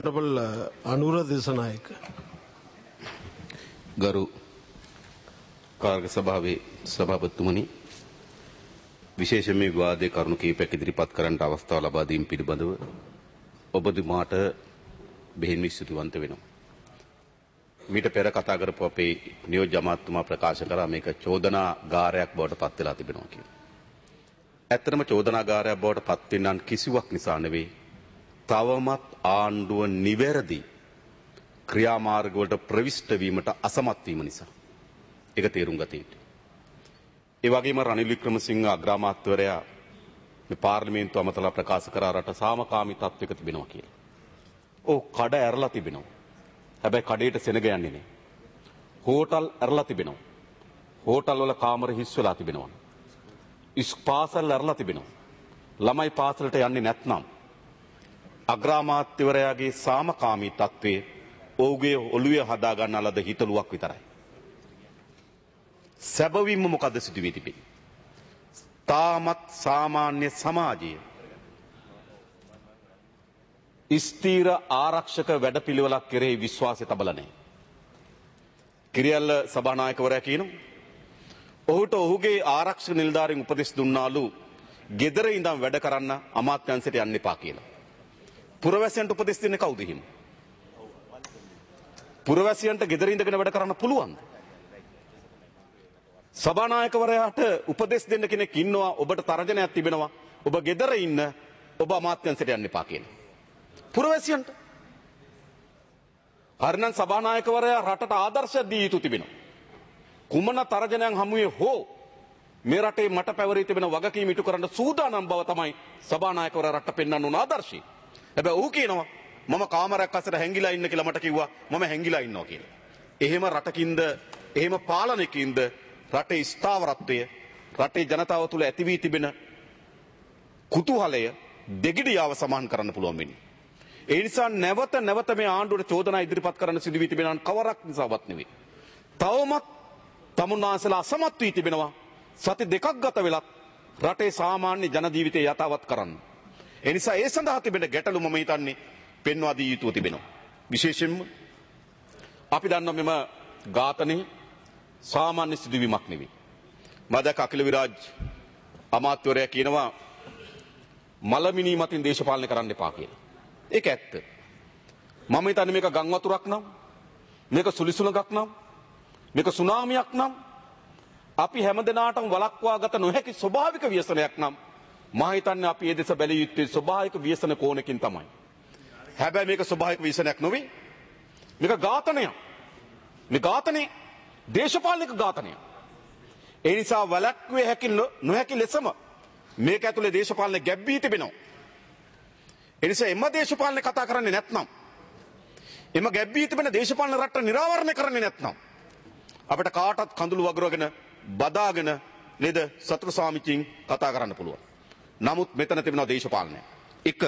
අනුර දේශනායක ගරු කාර්ය සභාවේ සභාපතිතුමනි විශේෂයෙන් මේ විවාදයේ කරුණු කිහිපයක් ඉදිරිපත් කරන්නට අවස්ථාව ලබා දීම පිළිබඳව ඔබතුමාට බෙහෙවින් ස්තුතිවන්ත වෙනවා. මීට පෙර කතා කරපු අපේ නියෝජ්‍ය අමාත්‍යතුමා ප්‍රකාශ කරා මේක චෝදනාගාරයක් බවට පත් වෙලා තිබෙනවා කියලා. ඇත්තටම චෝදනාගාරයක් බවට පත් වෙන්නන් කිසිවක් නිසා නෙවෙයි. තවමත් ආණ්ඩුව නිවැරදි ක්‍රියාමාර්ග වලට ප්‍රවිෂ්ඨ වීමට අසමත් වීම නිසා. ඒක තේරුම් ගත යුතුයි. ඒ වගේම රනිල් වික්‍රමසිංහ අග්‍රාමාත්‍යවරයා මේ පාර්ලිමේන්තුව අමතලා ප්‍රකාශ කරා රට සාමකාමී තත්වයක තිබෙනවා කියලා. ඔව් කඩ ඇරලා තිබෙනවා. හැබැයි කඩේට සෙනග යන්නේ නැහැ. හෝටල් ඇරලා තිබෙනවා. හෝටල් වල කාමර හිස් වෙලා තිබෙනවා. පාසල් ඇරලා තිබෙනවා. ළමයි පාසලට යන්නේ නැත්නම් අග්‍රාමාත්‍යවරයාගේ සාමකාමී තත්වයේ ඔහුගේ ඔළුවේ හදා ගන්න ලද හිතලුවක් විතරයි. සැබවින්ම මොකද සිදු වී තිබෙන්නේ? තාමත් සාමාන්‍ය සමාජයේ ස්ථීර ආරක්ෂක වැඩපිළිවෙලක් කෙරෙහි විශ්වාසය තබලා නැහැ. කිරියල්ල සභානායකවරයා කියනවා ඔහුට ඔහුගේ ආරක්ෂක නිලධාරීන් උපදෙස් දුන්නාලු ගෙදර ඉඳන් වැඩ කරන්න අමාත්‍යාංශයට යන්න එපා කියලා. පුරවැසියන්ට උපදෙස් දෙන්නේ කවුද හිම? පුරවැසියන්ට ගෙදර ඉඳගෙන වැඩ කරන්න පුළුවන්ද? සභානායකවරයාට උපදෙස් දෙන්න කෙනෙක් ඉන්නවා ඔබට තරජනයක් තිබෙනවා ඔබ ගෙදර ඉන්න ඔබ අමාත්‍යාංශයට යන්න එපා කියලා. පුරවැසියන්ට හරිනම් සභානායකවරයා රටට ආදර්ශයක් දී යුතු තිබෙනවා. කුමන තරජනයන් හමුවේ හෝ මේ රටේ මට පැවරී තිබෙන වගකීම් ඉටු කරන්න සූදානම් බව තමයි සභානායකවරයා රට පෙන්වන්න උන ආදර්ශය. හැබැයි ඔහු කියනවා මම කාමරයක් අස්සට හැංගිලා ඉන්න කියලා මට කිව්වා මම හැංගිලා ඉන්නවා කියලා. එහෙම රටකින්ද එහෙම පාලනයකින්ද රටේ ස්ථාවරත්වය රටේ ජනතාව තුළ ඇති වී තිබෙන කුතුහලය දෙගිඩියාව සමාන කරන්න පුළුවන් වෙන්නේ. ඒ නිසා නැවත නැවත මේ ආණ්ඩුවට චෝදනා ඉදිරිපත් කරන්න සිදු වී තිබෙනවා කවරක් නිසාවත් නෙවෙයි. තවමත් තමුන්නාසලා අසමත් වී තිබෙනවා සති දෙකක් ගත වෙලත් රටේ සාමාන්‍ය ජන ජීවිතය යථාවත් කරන්න. ඒ නිසා ඒ සඳහා තිබෙන ගැටලු මම හිතන්නේ පෙන්වා දී යුතුව තිබෙනවා. විශේෂයෙන්ම අපි දන්නවා මෙම ඝාතනය සාමාන්‍ය සිදුවීමක් නෙවෙයි. මදක අකිල විරාජ් අමාත්‍යවරයා කියනවා මලමිනී මතින් දේශපාලනය කරන්න එපා කියලා. ඒක ඇත්ත. මම හිතන්නේ මේක ගම් වතුරක් නම් මේක සුලිසුලඟක් නම් මේක සුනාමියක් නම් අපි හැමදෙනාටම වළක්වා ගත නොහැකි ස්වභාවික ව්‍යසනයක් නම් මම හිතන්නේ අපි ඒ දෙස බැලිය යුත්තේ ස්වභාවික ව්‍යසන කෝණකින් තමයි. හැබැයි මේක ස්වභාවික ව්‍යසනයක් නෙවෙයි. මේක ඝාතනයක්. මේ ඝාතනේ දේශපාලනික ඝාතනය. ඒ නිසා වළක්විය හැකි නොහැකි ලෙසම මේක ඇතුලේ දේශපාලන ගැබ්වී තිබෙනවා. ඒ නිසා එම දේශපාලන කතා කරන්නේ නැත්නම් එම ගැබ්වී තිබෙන දේශපාලන රට නිරාවරණය කරන්නේ නැත්නම් අපිට කාටත් කඳුළු වගුරගෙන බදාගෙන නේද සතුරු සාමිචින් කතා කරන්න පුළුවන්. නමුත් මෙතන තිබෙනවා දේශපාලනය. එක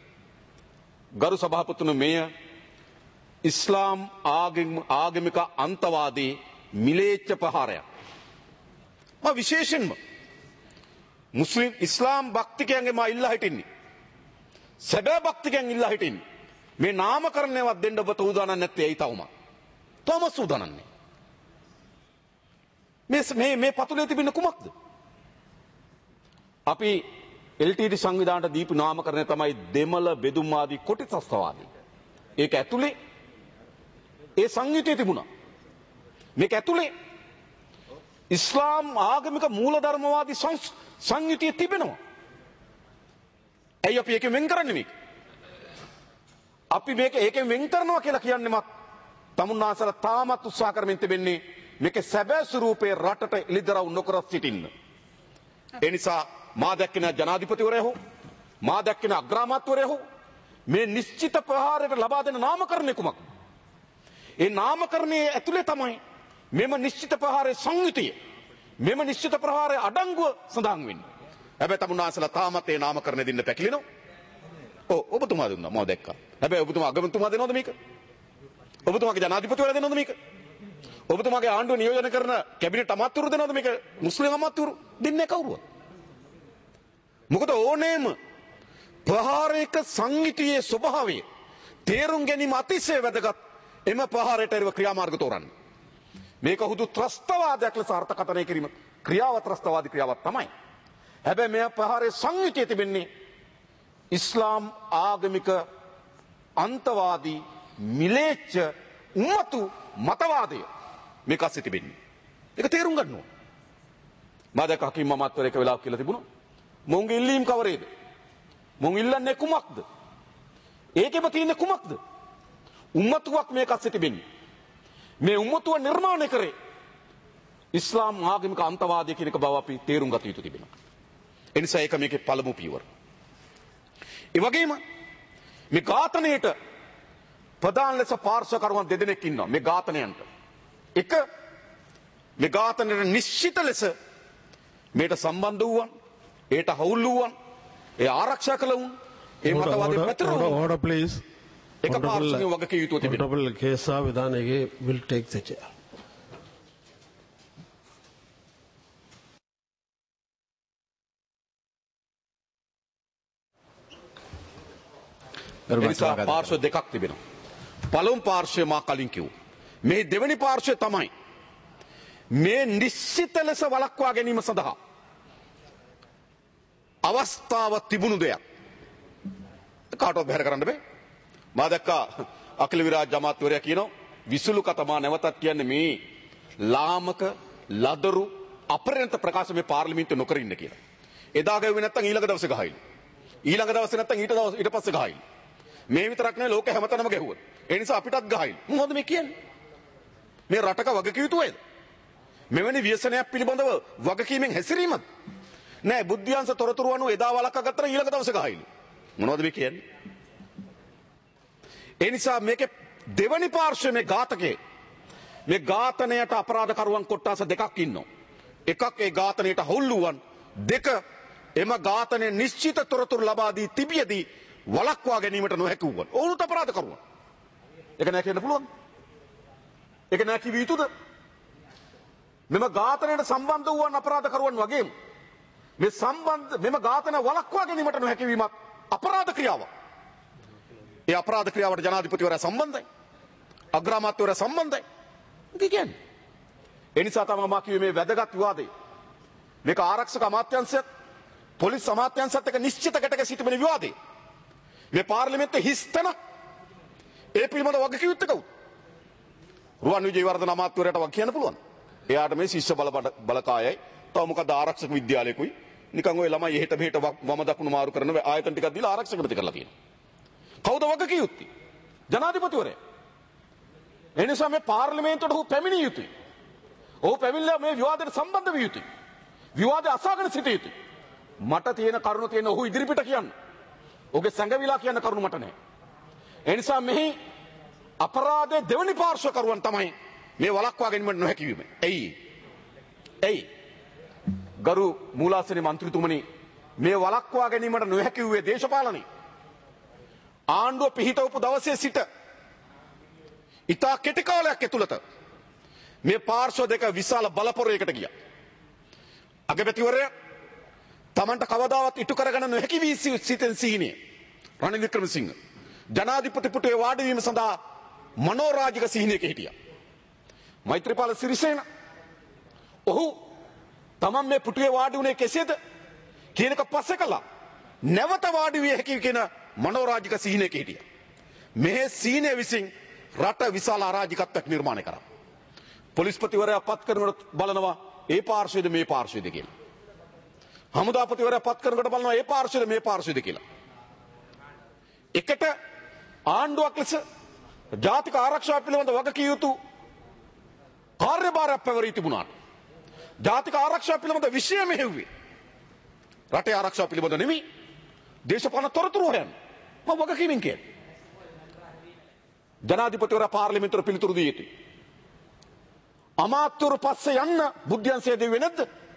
ගරු සභාපතිතුමනි මෙය ඉස්ලාම් ආගමික අන්තවාදී මිලේච්ඡ ප්‍රහාරයක්. විශේෂයෙන්ම මුස්ලිම් ඉස්ලාම් භක්තිකයන්ගේ මා ඉල්ලා හිටින්නේ. සැබෑ භක්තිකයන් ඉල්ලා හිටින්නේ. මේ නාමකරණයවත් දෙන්න ඔබ සූදානම් නැත්තේ ඇයි තවම? තවම සූදානම් නැහැ. මේ පතුලේ තිබෙන කුමක්ද? අපි LTT සංවිධානයට දීපු නාමකරණය තමයි දෙමළ බෙදුම්වාදී කොටිසස්තවාදී. ඒක ඇතුලේ ඒ සංයුතිය තිබුණා. මේක ඇතුලේ ඉස්ලාම් ආගමික මූලධර්මවාදී සංයුතිය තිබෙනවා. ඇයි අපි ඒකෙන් වෙන් කරන්නේ මේක? අපි මේක ඒකෙන් වෙන් කරනවා කියලා කියන්නේමත් තමුන්නාසලා තාමත් උත්සාහ කරමින් තිබෙන්නේ මේක සැබෑ ස්වරූපයේ රටට එළිදරව් නොකර සිටින්න. ඒ නිසා මා දැක්කන ජනාධිපතිවරයා හෝ මා දැක්කන අග්‍රාමාත්‍යවරයා හෝ මේ නිශ්චිත ප්‍රහාරයට ලබා දෙන නාමකරණය කුමක්ද? ඒ නාමකරණයේ ඇතුලේ තමයි මෙම නිශ්චිත ප්‍රහාරයේ සංයුතිය මෙම නිශ්චිත ප්‍රහාරයේ අඩංගුව සඳහන් වෙන්නේ. හැබැයි තමුන්නාසලා තාමත් ඒ නාමකරණය දෙන්න පැකිලෙනවා. ඔබතුමා දුන්නා මම දැක්කා. හැබැයි ඔබතුමා අගමැතිතුමා දෙනවද මේක? ඔබතුමාගේ ජනාධිපතිවරයා දෙනවද මේක? ඔබතුමාගේ ආණ්ඩුව නියෝජනය කරන කැබිනට් අමාත්‍යවරු දෙනවද මේක? මුස්ලිම් අමාත්‍යවරු දෙන්නේ කවුරුවත්? මොකද ඕනෑම ප්‍රහාරයක සංයුතියේ ස්වභාවය තේරුම් ගැනීම අතිශය වැදගත්. එම ප්‍රහාරයට එරෙහිව ක්‍රියාමාර්ග තෝරන්න. මේක හුදු ත්‍රස්තවාදයක් ලෙස අර්ථකථනය කිරීම ක්‍රියාව ත්‍රස්තවාදී ක්‍රියාවක් තමයි. හැබැයි මේ ප්‍රහාරයේ සංයුතිය තිබෙන්නේ ඉස්ලාම් ආගමික අන්තවාදී මිලේච්ඡ උම්මතු මතවාදය මේක ඇස්සේ තිබෙන්නේ. ඒක තේරුම් ගන්න ඕන. මා දැක්ක හකීම් මහත්වර එක වෙලාවක කියලා තිබුණා. මොන්ගේ ඉල්ලීම් කවරේද? මොන් ඉල්ලන්නේ කුමක්ද? ඒකෙම තියෙන්නේ කුමක්ද? උම්මතුවක් මේක ඇස්සේ තිබෙන්නේ. මේ උම්මතුව නිර්මාණය කරේ ඉස්ලාම් ආගමික අන්තවාදය කියන එක බව අපි තේරුම් ගත යුතු තිබෙනවා. ඒ නිසා ඒක මේකේ පළමු පියවර. ඒ වගේම මේ ඝාතනයේට ප්‍රධාන ලෙස පාර්ශ්වකරුවන් දෙදෙනෙක් ඉන්නවා මේ ඝාතනයන්ට. එක මේ ඝාතනයේ නිශ්චිත ලෙස මේට සම්බන්ධ වූවන්, ඒට හවුල් වූවන්, ඒ ආරක්ෂා කළවුන්, ඒ මතවාදී පැතිරුණු order please. එක පාර්ශ්වයෙන් වගකීම් යුතුව තිබෙනවා. Honorable Kesa Vidhanege will take the chair. එනිසා පාර්ශ්ව දෙකක් තිබෙනවා. පළමු පාර්ශ්වය මා කලින් කිව්වා. මේ දෙවෙනි පාර්ශ්වය තමයි මේ නිශ්චිත ලෙස වළක්වා ගැනීම සඳහා අවස්ථාව තිබුණු දෙයක්. කාටවත් බැහැර කරන්න බෑ. මා දැක්කා අකිල විරාජ් ජමාත්වරයා කියනවා විසුලු කතමා නැවතත් කියන්නේ මේ ලාමක ලදරු අපරිණත ප්‍රකාශ මේ පාර්ලිමේන්තුවේ නොකර ඉන්න කියලා. එදා ගැව්වේ නැත්තම් ඊළඟ දවසේ ගහයිලු. ඊළඟ දවසේ නැත්තම් ඊට පස්සේ ගහයිලු. මේ විතරක් නෙවෙයි ලෝක හැමතැනම ගැහුවා. ඒ නිසා අපිටත් ගහයිලු. මොකද මේ කියන්නේ? මේ රටක වගකීම් යුතුයද? මෙවැනි ව්‍යසනයක් පිළිබඳව වගකීමෙන් හැසිරීමද? නෑ බුද්ධ්‍යංශ තොරතුරු අනුව එදා වළක්වා ගත්තා ඊළඟ දවසේ ගහයිලු. මොනවද මේ කියන්නේ? ඒ නිසා මේකේ දෙවනි පාර්ශ්වයේ මේ ඝාතකයේ මේ ඝාතනයට අපරාධකරුවන් කොට්ටාස දෙකක් ඉන්නවා. එකක් ඒ ඝාතනයට හවුල් වූවන්, දෙක එම ඝාතනයේ නිශ්චිත තොරතුරු ලබා දී තිබියදී වළක්වා ගැනීමට නොහැකි වූවන්. ඔවුන්ට අපරාධකරුවන්. ඒක නෑ කියන්න පුළුවන්. ඒක නෑ කිව යුතුද? මෙම ඝාතනයට සම්බන්ධ වූවන් අපරාධකරුවන් වගේම මෙම ඝාතන වළක්වා ගැනීමට නොහැකි වීමත් අපරාධ ක්‍රියාවක්. ඒ අපරාධ ක්‍රියාවට ජනාධිපතිවරයා සම්බන්ධයි. අග්‍රාමාත්‍යවරයා සම්බන්ධයි. ඒක කියන්නේ. ඒ නිසා තමයි මා කිව්වේ මේ වැදගත් විවාදේ. මේක ආරක්ෂක අමාත්‍යාංශයත් පොලිස් අමාත්‍යාංශයත් එක්ක නිශ්චිත ගැටක සිටින විවාදේ. මේ පාර්ලිමේන්තුවේ හිස්තන ඒ පිළිබඳ වගකීම් යුත්තේ කවුද? රුවන් විජේවර්ධන අමාත්‍යවරයාට වග කියන්න පුළුවන්. එයාට මේ ශිෂ්‍ය බලකායයි තව මොකද ආරක්ෂක විද්‍යාලයකුයි නිකන් ඔය ළමයි එහෙට මෙහෙට වම දකුණු මාරු කරන ආයතන ටිකක් දීලා ආරක්ෂකපති කරලා තියෙනවා. කවුද වගකීම් යුත්තේ? ජනාධිපතිවරයා. ඒ නිසා මේ පාර්ලිමේන්තුවට ඔහු පැමිණිය යුතුයි. ඔහු පැමිණලා මේ විවාදයට සම්බන්ධ විය යුතුයි. විවාදය අසාගෙන සිටිය යුතුයි. මට තියෙන කරුණ තියෙන ඔහු ඉදිරිපිට කියන්න. ඔහුගේ සංගවිලා කියන කරුණ මට නැහැ. ඒ නිසා මෙහි අපරාධයේ දෙවනි පාර්ශ්වකරුවන් තමයි මේ වළක්වා ගැනීමට නොහැකි වීම. ඇයි? ගරු මූලාසනයේ මන්ත්‍රීතුමනි මේ වළක්වා ගැනීමට නොහැකි වූයේ දේශපාලනේ. ආණ්ඩුව පිහිටවපු දවසේ සිට ඉතා කෙටි කාලයක් ඇතුළත මේ පාර්ශ්ව දෙක විශාල බලපොරයකට ගියා. අගමැතිවරයා තමන්ට කවදාවත් ඉටු කරගන්න නොහැකි වී සිටින සීනිය රනිල් වික්‍රමසිංහ ජනාධිපති පුටුවේ වාඩි වීම සඳහා මනෝරාජික සීනියක හිටියා. මෛත්‍රීපාල සිරිසේන ඔහු තමන් මේ පුටුවේ වාඩි වුණේ කෙසේද කියන එක පස්සේ කළා. නැවත වාඩි විය හැකි කියන මනෝරාජික සීනියක හිටියා. මේ සීනිය විසින් රට විශාල අරාජිකත්වයක් නිර්මාණය කරා. පොලිස්පතිවරයා පත් කරනකොට බලනවා ඒ පාර්ශ්වයේද මේ පාර්ශ්වයේද කියලා. හමුදාපතිවරයා පත් කරනකොට බලනවා ඒ පාර්ශ්වයේද මේ පාර්ශ්වයේද කියලා. එකට ආණ්ඩුවක් ලෙස ජාතික ආරක්ෂාව පිළිබඳ වගකීම් යුතු කාර්යභාරයක් පැවරී තිබුණාට ජාතික ආරක්ෂාව පිළිබඳ විෂය මෙහෙව්වේ රටේ ආරක්ෂාව පිළිබඳ නෙමෙයි දේශපාලන තොරතුරු හොයන්න. මම වගකීමෙන් කියන්නේ. ජනාධිපතිවරයා පාර්ලිමේන්තුවට පිළිතුරු දී යුතුයි. අමාත්‍යවරු පස්සේ යන්න බුද්ධ්‍යංශය දෙව්වේ නැද්ද?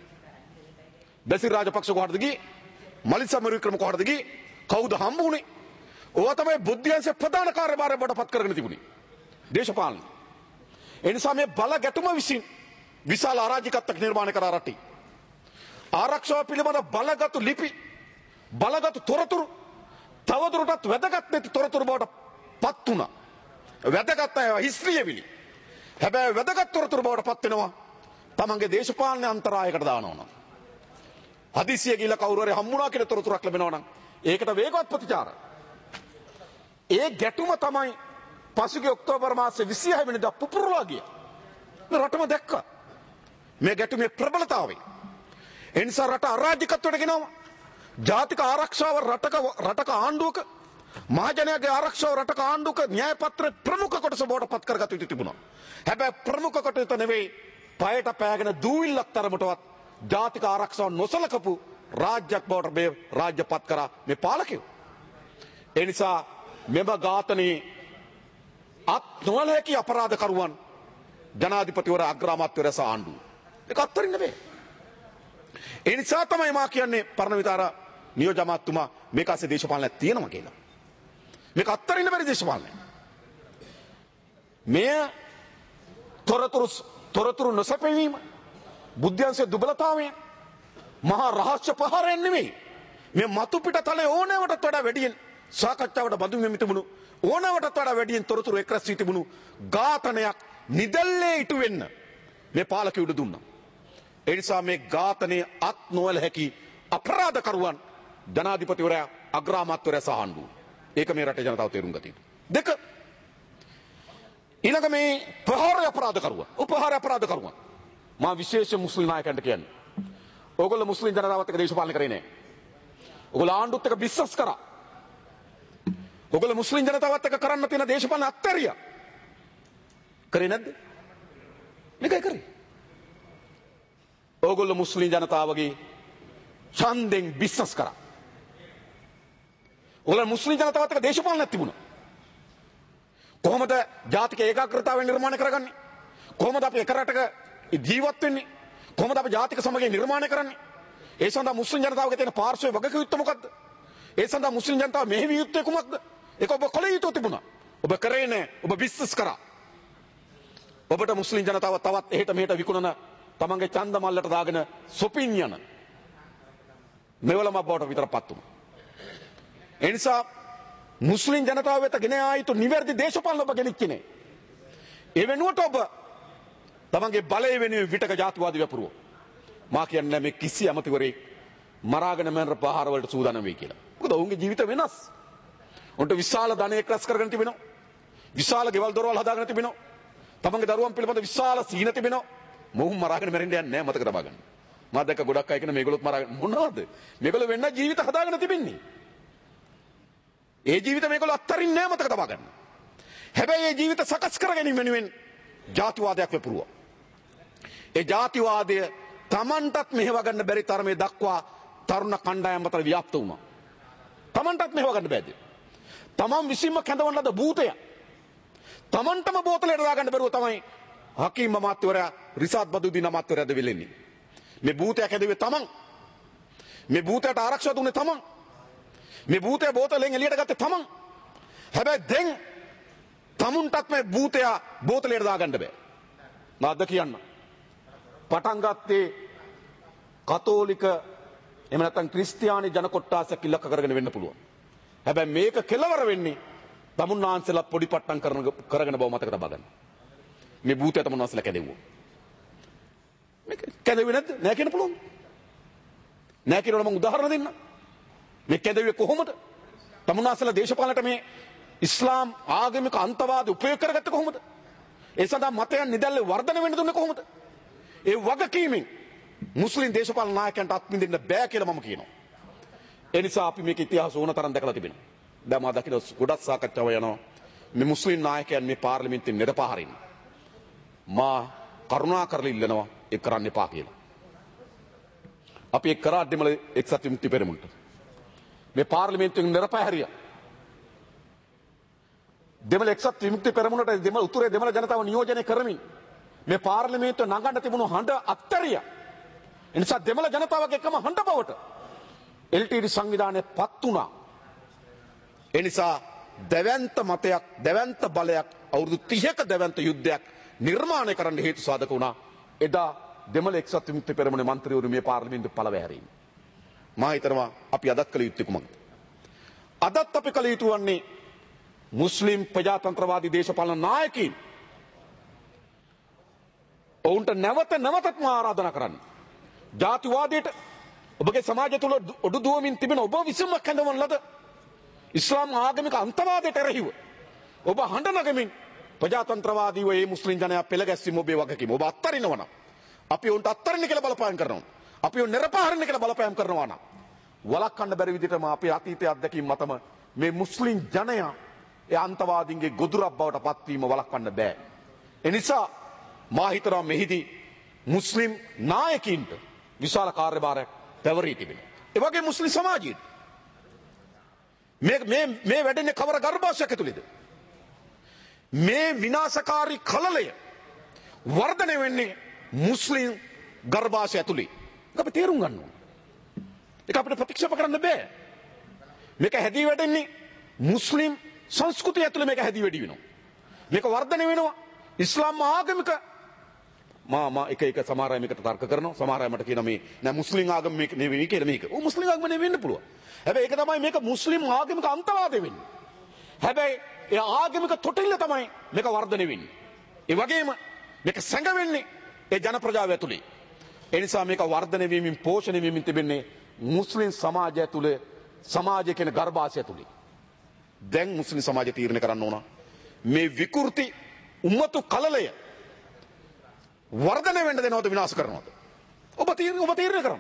බැසිල් රාජපක්ෂ කොහටද ගියේ? මලිත් සමරවික්‍රම කොහටද ගියේ? කවුද හම්බ වුණේ? ඕවා තමයි බුද්ධ්‍යංශයේ ප්‍රධාන කාර්යභාරය බවට පත් කරගෙන තිබුණේ. දේශපාලන. ඒ නිසා මේ බල ගැටුම විසින් විශාල අරාජිකත්වයක් නිර්මාණය කරා රටේ. ආරක්ෂාව පිළිබඳ බලගත් ලිපි බලගත් තොරතුරු තවදුරටත් වැදගත් නැති තොරතුරු බවට පත් වුණා. වැදගත් අය හිස්රියවිලි. හැබැයි වැදගත් තොරතුරු බවට පත් වෙනවා තමන්ගේ දේශපාලන අන්තරායකට දානවා නම්. හදිසිය ගිහලා කවුරු හරි හම්බුණා කියලා තොරතුරක් ලැබෙනවා නම් ඒකට වේගවත් ප්‍රතිචාර. ඒ ගැටුම තමයි පසුගිය ඔක්තෝබර් මාසේ 26 වෙනිදා පුපුරලා ගියා. මේ රටම දැක්කා. මේ ගැටුමේ ප්‍රබලතාවය. ඒ නිසා රට අරාජිකත්වයට ගෙනවා. ජාතික ආරක්ෂාව රටක ආණ්ඩුවක මහජනයාගේ ආරක්ෂාව රටක ආණ්ඩුවක න්‍යාය පත්‍ර ප්‍රමුඛ කොටස බවට පත් කරගත යුතු තිබුණා. හැබැයි ප්‍රමුඛ කොටස නෙවෙයි පයට පෑගෙන දූවිල්ලක් තරමටවත් ජාතික ආරක්ෂාව නොසලකපු රාජ්‍යයක් බවට මේ රාජ්‍ය පත් කරා මේ පාලකයෝ. ඒ නිසා මෙම ඝාතනයේ අත් නොවන හැකි අපරාධකරුවන් ජනාධිපතිවරයා අග්‍රාමාත්‍යවරයා සහ ආණ්ඩුව. ඒක අත්තරින්න බෑ. ඒ නිසා තමයි මා කියන්නේ පරණ විතර නියෝජ්‍ය අමාත්‍යතුමා මේක ඇස්සේ දේශපාලනයක් තියෙනවා කියලා. මේක අත්තරින්න බැරි දේශපාලනයක්. මේ තොරතුරු නොසැපීම බුද්ධ්‍යංශයේ දුබලතාවය මහා රහස්‍ය ප්‍රහාරයක් නෙමෙයි. මේ මතු පිට තලයේ ඕනෑවටත් වඩා වැඩියෙන් සාකච්ඡාවට බඳුන් වෙමින් තිබුණු ඕනෑවටත් වඩා වැඩියෙන් තොරතුරු එක්රැස් වී තිබුණු ඝාතනයක් නිදැල්ලේ ඉටු වෙන්න මේ පාලකයෝ උඩ දුන්නා. ඒ නිසා මේ ඝාතනයේ අත් නොවල හැකි අපරාධකරුවන් ජනාධිපතිවරයා අග්‍රාමාත්‍යවරයා සහ ආණ්ඩුව. ඒක මේ රටේ ජනතාව තේරුම් ගත යුතුයි. දෙක ඊළඟ මේ ප්‍රහාර අපරාධකරුවන් උපහාර අපරාධකරුවන් මා විශේෂ මුස්ලිම් නායකයන්ට කියන්නේ. ඕගොල්ලෝ මුස්ලිම් ජනතාවත් එක්ක දේශපාලන කරේ නැහැ. ඕගොල්ලෝ ආණ්ඩුවත් එක්ක බිස්නස් කරා. ඕගොල්ලෝ මුස්ලිම් ජනතාවත් එක්ක කරන්න තියෙන දේශපාලන අත්හැරියා. කරේ නැද්ද? මේකයි කරේ. ඕගොල්ලෝ මුස්ලිම් ජනතාවගේ ඡන්දෙන් බිස්නස් කරා. ඕගොල්ලෝ මුස්ලිම් ජනතාවත් එක්ක දේශපාලනයක් තිබුණා. කොහොමද ජාතික ඒකාග්‍රතාවය නිර්මාණය කරගන්නේ? කොහොමද අපි එක රටක ජීවත් වෙන්නේ? කොහොමද අපි ජාතික සමගිය නිර්මාණය කරන්නේ? ඒ සඳහා මුස්ලිම් ජනතාවගේ තියෙන පාර්ශ්වයේ වගකීම් මොකක්ද? ඒ සඳහා මුස්ලිම් ජනතාව මෙහෙවි යුත්තේ කුමක්ද? ඒක ඔබ කළ යුතු තිබුණා. ඔබ කරේ නැහැ. ඔබ බිස්නස් කරා. ඔබට මුස්ලිම් ජනතාව තවත් එහෙට මෙහෙට විකුණන තමන්ගේ ඡන්ද මල්ලට දාගෙන සොපින් යන මෙවලම බවට විතරපත් වුණා. ඒ නිසා මුස්ලිම් ජනතාව වෙත ගෙන ආයුතු නිවැරදි දේශපාලන ඔබ ගෙනිච්චේ නැහැ. ඒ වෙනුවට ඔබ තමන්ගේ බලය වෙනුවෙන් විටක ජාතිවාදී වැපරුව. මා කියන්නේ මේ කිසි අමතිවරයෙක් මරාගෙන මරන ප්‍රහාර වලට සූදානම් වෙයි කියලා. මොකද ඔවුන්ගේ ජීවිත වෙනස්. උන්ට විශාල ධනයක් රැස් කරගෙන තිබෙනවා. විශාල ගෙවල් දොරවල් හදාගෙන තිබෙනවා. තමන්ගේ දරුවන් පිළිබඳ විශාල සීන තිබෙනවා. මොහුන් මරාගෙන මැරෙන්න යන්නේ නැහැ මතක තබා ගන්න. මා දැක්ක ගොඩක් අය කියන මේගොල්ලොත් මරාගෙන මොනවද? මේගොල්ලෝ වෙන්න ජීවිත හදාගෙන තිබෙන්නේ. ඒ ජීවිත මේගොල්ලෝ අත්තරින්නේ නැහැ මතක තබා ගන්න. හැබැයි ඒ ජීවිත සකස් කර ගැනීම වෙනුවෙන් ජාතිවාදයක් වෙපුරුවා. ඒ ජාතිවාදය තමන්ටත් මෙහෙව ගන්න බැරි තරමේ දක්වා තරුණ කණ්ඩායම් අතර ව්‍යාප්ත වුණා. තමන්ටත් මෙහෙව ගන්න බැද්ද? තමන් විසින්ම කැඳවන ලද භූතය තමන්ටම බෝතලයට දාගන්න බැරුව තමයි හකීම් අමාත්‍යවරයා රිසාඩ් බදුදීන් අමාත්‍යවරයාද වෙලෙන්නේ. මේ භූතය කැඳුවේ තමන්. මේ භූතයට ආරක්ෂා දුන්නේ තමන්. මේ භූතය බෝතලෙන් එළියට ගත්තේ තමන්. හැබැයි දැන් තමුන්ටත් මේ භූතය බෝතලයට දාගන්න බෑ. නාද කියන්න. පටන් ගත්තේ කතෝලික එහෙම නැත්නම් ක්‍රිස්තියානි ජන කොට්ටාසයක් ඉලක්ක කරගෙන වෙන්න පුළුවන්. හැබැයි මේක කෙලවර වෙන්නේ තමුන්නාන්සලා පොඩි පට්ටම් කරගෙන බව මතක තබා ගන්න. මේ භූතය තමුන්නාන්සලා කැදෙව්වා. මේක කැදෙන්නේ නැද්ද? නෑ කියන්න පුළුවන්. නෑ කියනකොට මම උදාහරණ දෙන්නම්. මේ කැදෙව්වේ කොහොමද? තමුන්නාන්සලා දේශපාලනට මේ ඉස්ලාම් ආගමික අන්තවාද උපයෝග කරගත්තේ කොහොමද? ඒ සඳහා මතයන් නිදැල්ලේ වර්ධනය වෙන්න දුන්නේ කොහොමද? ඒ වගකීමෙන් මුස්ලිම් දේශපාලන නායකයන්ට අත්විඳින්න බෑ කියලා මම කියනවා. ඒ නිසා අපි මේක ඉතිහාස ඕන තරම් දැකලා තිබෙනවා. දැන් මා දකින්න ගොඩක් සාකච්ඡාව යනවා මේ මුස්ලිම් නායකයන් මේ පාර්ලිමේන්තුවේ නිරපහරින්. මා කරුණා කරලා ඉල්ලනවා ඒක කරන්න එපා කියලා. අපි ඒක කරා දෙමළ එක්සත් විමුක්ති පෙරමුණට. මේ පාර්ලිමේන්තුවෙන් නිරපහරියා. දෙමළ එක්සත් විමුක්ති පෙරමුණට දෙමළ උතුරේ දෙමළ ජනතාව නියෝජනය කරමින් මේ පාර්ලිමේන්තුව නගන්න තිබුණු හඬ අත්තරිය. ඒ නිසා දෙමළ ජනතාවගේ එකම හඬ බවට LTD සංවිධානය පත් වුණා. ඒ නිසා දැවැන්ත මතයක්, දැවැන්ත බලයක්, අවුරුදු 30ක දැවැන්ත යුද්ධයක් නිර්මාණය කරන්න හේතු සාධක වුණා. එදා දෙමළ එක්සත් විමුක්ති පෙරමුණේ මන්ත්‍රීවරු මේ පාර්ලිමේන්තුව පළවැහැරීම. මා හිතනවා අපි අදත් කළ යුත්තේ කුමක්ද? අදත් අපි කළ යුතු වන්නේ මුස්ලිම් ප්‍රජාතන්ත්‍රවාදී දේශපාලන නායකයින් ඔවුන්ට නැවත නැවතත් මා ආරාධනා කරන්න. ජාතිවාදයට ඔබගේ සමාජය තුළ ඔඩු දුවමින් තිබෙන ඔබ විසින්ම කැඳවන ලද ඉස්ලාම් ආගමික අන්තවාදයට එරෙහිව ඔබ හඬ නගමින් ප්‍රජාතන්ත්‍රවාදීව මේ මුස්ලිම් ජනයා පෙළගැස්වීම ඔබේ වගකීම. ඔබ අත්හරිනවා නම් අපි උන්ට අත්හරින්න කියලා බලපෑම් කරනවා. අපි උන් නිරපහරින්න කියලා බලපෑම් කරනවා නම් වළක්වන්න බැරි විදිහටම අපේ අතීතයේ අත්දැකීම් මතම මේ මුස්ලිම් ජනයා ඒ අන්තවාදීන්ගේ ගොදුරක් බවට පත්වීම වළක්වන්න බෑ. ඒ නිසා මා හිතනවා මෙහිදී මුස්ලිම් නායකයින්ට විශාල කාර්යභාරයක් පැවරී තිබෙනවා. ඒ වගේ මුස්ලිම් සමාජයට මේ වැඩෙන්නේ කවර ගර්භාෂයක් ඇතුළේද? මේ විනාශකාරී කලලය වර්ධනය වෙන්නේ මුස්ලිම් ගර්භාෂය ඇතුළේ. ඒක අපි තේරුම් ගන්න ඕනේ. ඒක අපිට ප්‍රතික්ෂේප කරන්න බෑ. මේක හැදී වැඩෙන්නේ මුස්ලිම් සංස්කෘතිය ඇතුළේ මේක හැදී වැඩි වෙනවා. මේක වර්ධනය වෙනවා ඉස්ලාම් ආගමික මා එක සමහර අය මේකට තර්ක කරනවා. සමහර අය මට කියනවා මේ නෑ මුස්ලිම් ආගම මේක නෙවෙයි කියලා මේක. ඔව් මුස්ලිම් ආගම නෙවෙයි වෙන්න පුළුවන්. හැබැයි ඒක තමයි මේක මුස්ලිම් ආගමික අන්තවාදය වෙන්නේ. හැබැයි ඒ ආගමික තොටිල්ල තමයි මේක වර්ධනය වෙන්නේ. ඒ වගේම මේක සැඟවෙන්නේ ඒ ජන ප්‍රජාව ඇතුලේ. ඒ නිසා මේක වර්ධනය වීමෙන් පෝෂණය වීමෙන් තිබෙන්නේ මුස්ලිම් සමාජය ඇතුලේ සමාජය කියන ගර්භාෂය ඇතුලේ. දැන් මුස්ලිම් සමාජය තීරණය කරන්න ඕන මේ විකෘති උම්මතු කලලය වර්ධනය වෙන්න දෙනවද විනාශ කරනවද? ඔබ තීරණය කරන්න.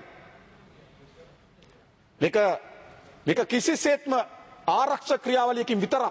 මේක කිසිසේත්ම ආරක්ෂක ක්‍රියාවලියකින් විතරක්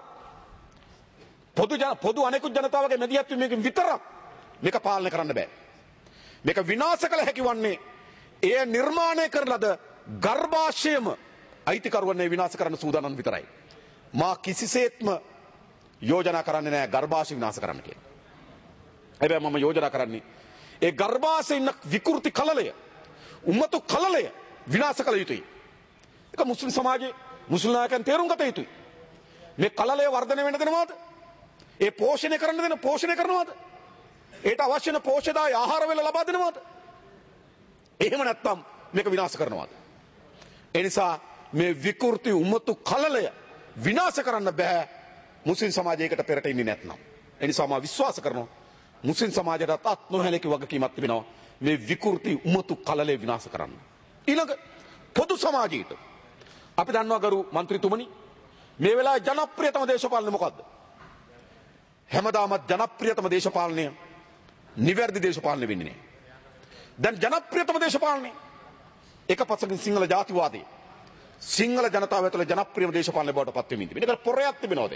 පොදු අනෙකුත් ජනතාවගේ මැදිහත් වීමකින් විතරක් මේක පාලනය කරන්න බෑ. මේක විනාශ කළ හැකි වන්නේ එය නිර්මාණය කරන ලද ගර්භාෂයම අයිතිකරුවන්නේ විනාශ කරන්න සූදානම් විතරයි. මා කිසිසේත්ම යෝජනා කරන්නේ නැහැ ගර්භාෂය විනාශ කරන්න කියලා. හැබැයි මම යෝජනා කරන්නේ ඒ ගර්භාෂයේ ඉන්න විකෘති කලලය උම්මතු කලලය විනාශ කළ යුතුයි. ඒක මුස්ලිම් සමාජයේ මුස්ලිම් නායකයන් තේරුම් ගත යුතුයි. මේ කලලය වර්ධනය වෙන්න දෙනවද? ඒ පෝෂණය කරනවද? ඒට අවශ්‍ය වෙන පෝෂ්‍යදායී ආහාර වේල ලබා දෙනවද? එහෙම නැත්නම් මේක විනාශ කරනවද? ඒ නිසා මේ විකෘති උම්මතු කලලය විනාශ කරන්න බෑ මුස්ලිම් සමාජයකට පෙරට ඉන්නේ නැත්නම්. ඒ නිසා මම විශ්වාස කරනවා මුස්ලිම් සමාජයටත් අත් නොහැලකි වගකීමක් තිබෙනවා මේ විකෘති උම්මතු කලලය විනාශ කරන්න. ඊළඟ පොදු සමාජයට අපි දන්නවා ගරු මන්ත්‍රීතුමනි මේ වෙලාවේ ජනප්‍රියතම දේශපාලනය මොකද්ද? හැමදාමත් ජනප්‍රියතම දේශපාලනය නිවැරදි දේශපාලනය වෙන්නේ නැහැ. දැන් ජනප්‍රියතම දේශපාලනය එක පසකින් සිංහල ජාතිවාදී සිංහල ජනතාව ඇතුළේ ජනප්‍රියම දේශපාලනය බවට පත් වෙමින් තිබෙනවා. ඒකට පොරයක් තිබෙනවද?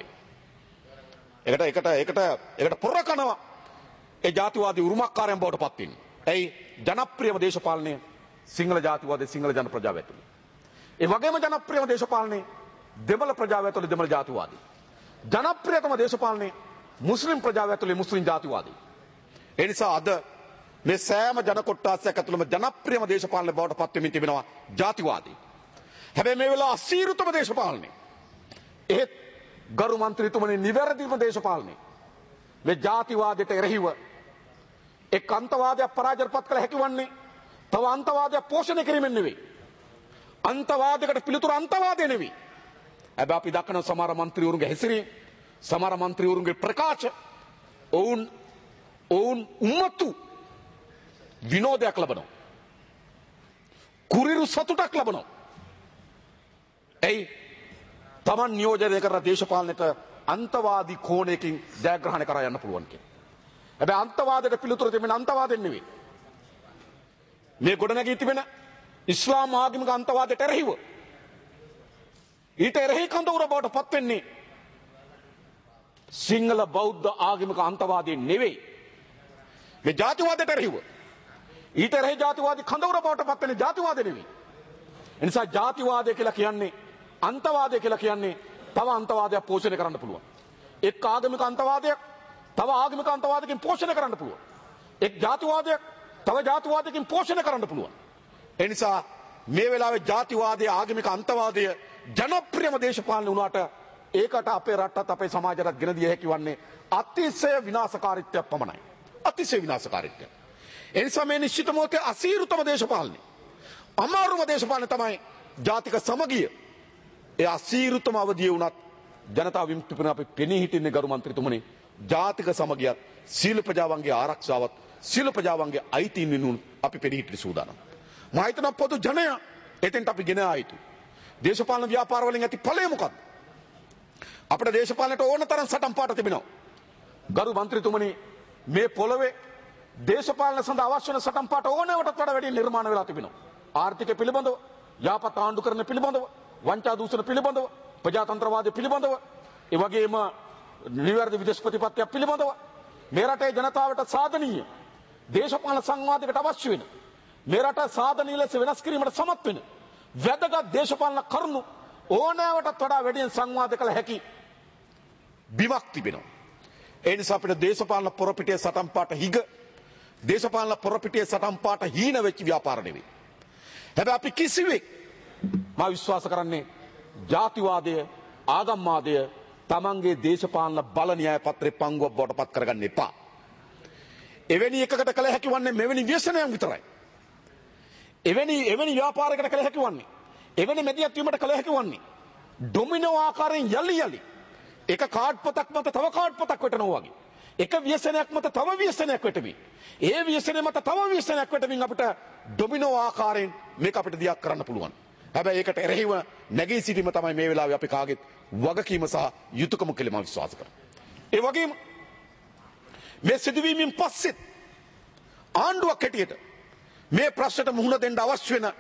ඒකට පොර කනවා ඒ ජාතිවාදී උරුමකාරයන් බවට පත් වෙන්නේ. ඇයි ජනප්‍රියම දේශපාලනය සිංහල ජාතිවාදී සිංහල ජන ප්‍රජාව ඇතුළේ. ඒ වගේම ජනප්‍රියම දේශපාලනය දෙමළ ප්‍රජාව ඇතුළේ දෙමළ ජාතිවාදී. ජනප්‍රියතම දේශපාලනය මුස්ලිම් ප්‍රජාව ඇතුළේ මුස්ලිම් ජාතිවාදී. ඒ නිසා අද මේ සෑම ජන කොට්ටාසයක් ඇතුළේම ජනප්‍රියම දේශපාලනය බවට පත් වෙමින් තිබෙනවා ජාතිවාදී. හැබැයි මේ වෙලාව අසීරුතම දේශපාලනය. ඒත් ගරු මන්ත්‍රීතුමනි නිවැරදිම දේශපාලනය. මේ ජාතිවාදයට එරෙහිව එක් අන්තවාදයක් පරාජයපත් කළ හැකි වන්නේ තව අන්තවාදයක් පෝෂණය කිරීමෙන් නෙවෙයි. අන්තවාදයකට පිළිතුරු අන්තවාදය නෙවෙයි. හැබැයි අපි දක්වන සමහර මන්ත්‍රීවරුන්ගේ හැසිරීම සමහර මන්ත්‍රීවරුන්ගේ ප්‍රකාශ ඔවුන් උම්මතු විනෝදයක් ලබනවා. කුරිරු සතුටක් ලබනවා. ඇයි තමන් නියෝජනය කරන දේශපාලනයට අන්තවාදී කෝණයකින් ජයග්‍රහණය කරා යන්න පුළුවන් කියලා. හැබැයි අන්තවාදයට පිළිතුරු දෙමින් අන්තවාදෙන් නෙවෙයි. මේ ගොඩනැගී තිබෙන ඉස්ලාම් ආගමික අන්තවාදයට එරෙහිව ඊට එරෙහි කඳවුර බවට පත් වෙන්නේ සිංහල බෞද්ධ ආගමික අන්තවාදයෙන් නෙවෙයි. මේ ජාතිවාදයට එරෙහිව ඊට එරෙහි ජාතිවාදී කඳවුර බවට පත් වෙන්නේ ජාතිවාදය නෙවෙයි. ඒ නිසා ජාතිවාදය කියලා කියන්නේ අන්තවාදය කියලා කියන්නේ තව අන්තවාදයක් පෝෂණය කරන්න පුළුවන්. එක් ආගමික අන්තවාදයක් තව ආගමික අන්තවාදයකින් පෝෂණය කරන්න පුළුවන්. එක් ජාතිවාදයක් තව ජාතිවාදයකින් පෝෂණය කරන්න පුළුවන්. ඒ නිසා මේ වෙලාවේ ජාතිවාදයේ ආගමික අන්තවාදය ජනප්‍රියම දේශපාලන වුණාට ඒකට අපේ රටත් අපේ සමාජයටත් ගෙන දිය හැකි වන්නේ අතිශය විනාශකාරීත්වයක් පමණයි. අතිශය විනාශකාරීත්වයක්. ඒ නිසා මේ නිශ්චිත මොහොතේ අසීරුතම දේශපාලනය අමාරුම දේශපාලනය තමයි ජාතික සමගිය. ඒ අසීරුතම අවධිය වුණත් ජනතා විමුක්ති පෙරමුණ අපි පෙනී හිටින්නේ ගරු මන්ත්‍රීතුමනි ජාතික සමගියත් සීල ප්‍රජාවන්ගේ ආරක්ෂාවත් සීල ප්‍රජාවන්ගේ අයිතීන් වෙනුවෙන් අපි පෙනී හිටින්න සූදානම්. මම හිතනවා පොදු ජනයා එතෙන්ට අපි ගෙන ආයිතු. දේශපාලන ව්‍යාපාර වලින් ඇති ඵලය මොකක්ද? අපේ දේශපාලනට ඕන තරම් සටන් පාට තිබෙනවා. ගරු මන්ත්‍රීතුමනි මේ පොළවේ දේශපාලන සඳහා අවශ්‍ය වන සටන් පාට ඕනෑවටත් වඩා වැඩි නිර්මාණ වෙලා තිබෙනවා. ආර්ථිකය පිළිබඳව, යාපත් ආණ්ඩුකරණ පිළිබඳව, වංචා දූෂණ පිළිබඳව, ප්‍රජාතන්ත්‍රවාදය පිළිබඳව, ඒ වගේම නිවැරදි විදේශ ප්‍රතිපත්තිය පිළිබඳව මේ රටේ ජනතාවට සාධනීය දේශපාලන සංවාදයකට අවශ්‍ය වෙන මේ රට සාධනීය ලෙස වෙනස් කිරීමට සමත් වෙන වැදගත් දේශපාලන කරුණු ඕනෑවටත් වඩා වැඩියෙන් සංවාද කළ හැකි බිමක් තිබෙනවා. ඒ නිසා අපිට දේශපාලන පොරපිටියේ සටන් පාට හිග දේශපාලන පොරපිටියේ සටන් පාට හීන වෙච්ච ව්‍යාපාර නෙවෙයි. හැබැයි අපි කිසිවෙක් මා විශ්වාස කරන්නේ ජාතිවාදය ආගම්වාදය තමන්ගේ දේශපාලන බල න්‍යාය පත්‍රේ පංගුවක් බවට පත් කරගන්න එපා. එවැනි එකකට කළ හැකි වන්නේ මෙවැනි ව්‍යසනයන් විතරයි. එවැනි ව්‍යාපාරයකට කළ හැකි වන්නේ එවැනි මෙදියත් වීමට කළ හැකි වන්නේ ඩොමිනෝ ආකාරයෙන් යලි එක කාඩ් පොතක් මත තව කාඩ් පොතක් වෙටනවා වගේ. එක ව්‍යසනයක් මත තව ව්‍යසනයක් වෙටවි. ඒ ව්‍යසනය මත තව ව්‍යසනයක් වෙටමින් අපිට ඩොමිනෝ ආකාරයෙන් මේක අපිට දියක් කරන්න පුළුවන්. හැබැයි ඒකට එරෙහිව නැගී සිටීම තමයි මේ වෙලාවේ අපි කාගෙත් වගකීම සහ යුතුයකම කියලා මම විශ්වාස කරනවා. ඒ වගේම මේ සිදුවීමෙන් පස්සෙත් ආණ්ඩුවක් හැටියට මේ ප්‍රශ්නට මුහුණ දෙන්න අවශ්‍ය වෙන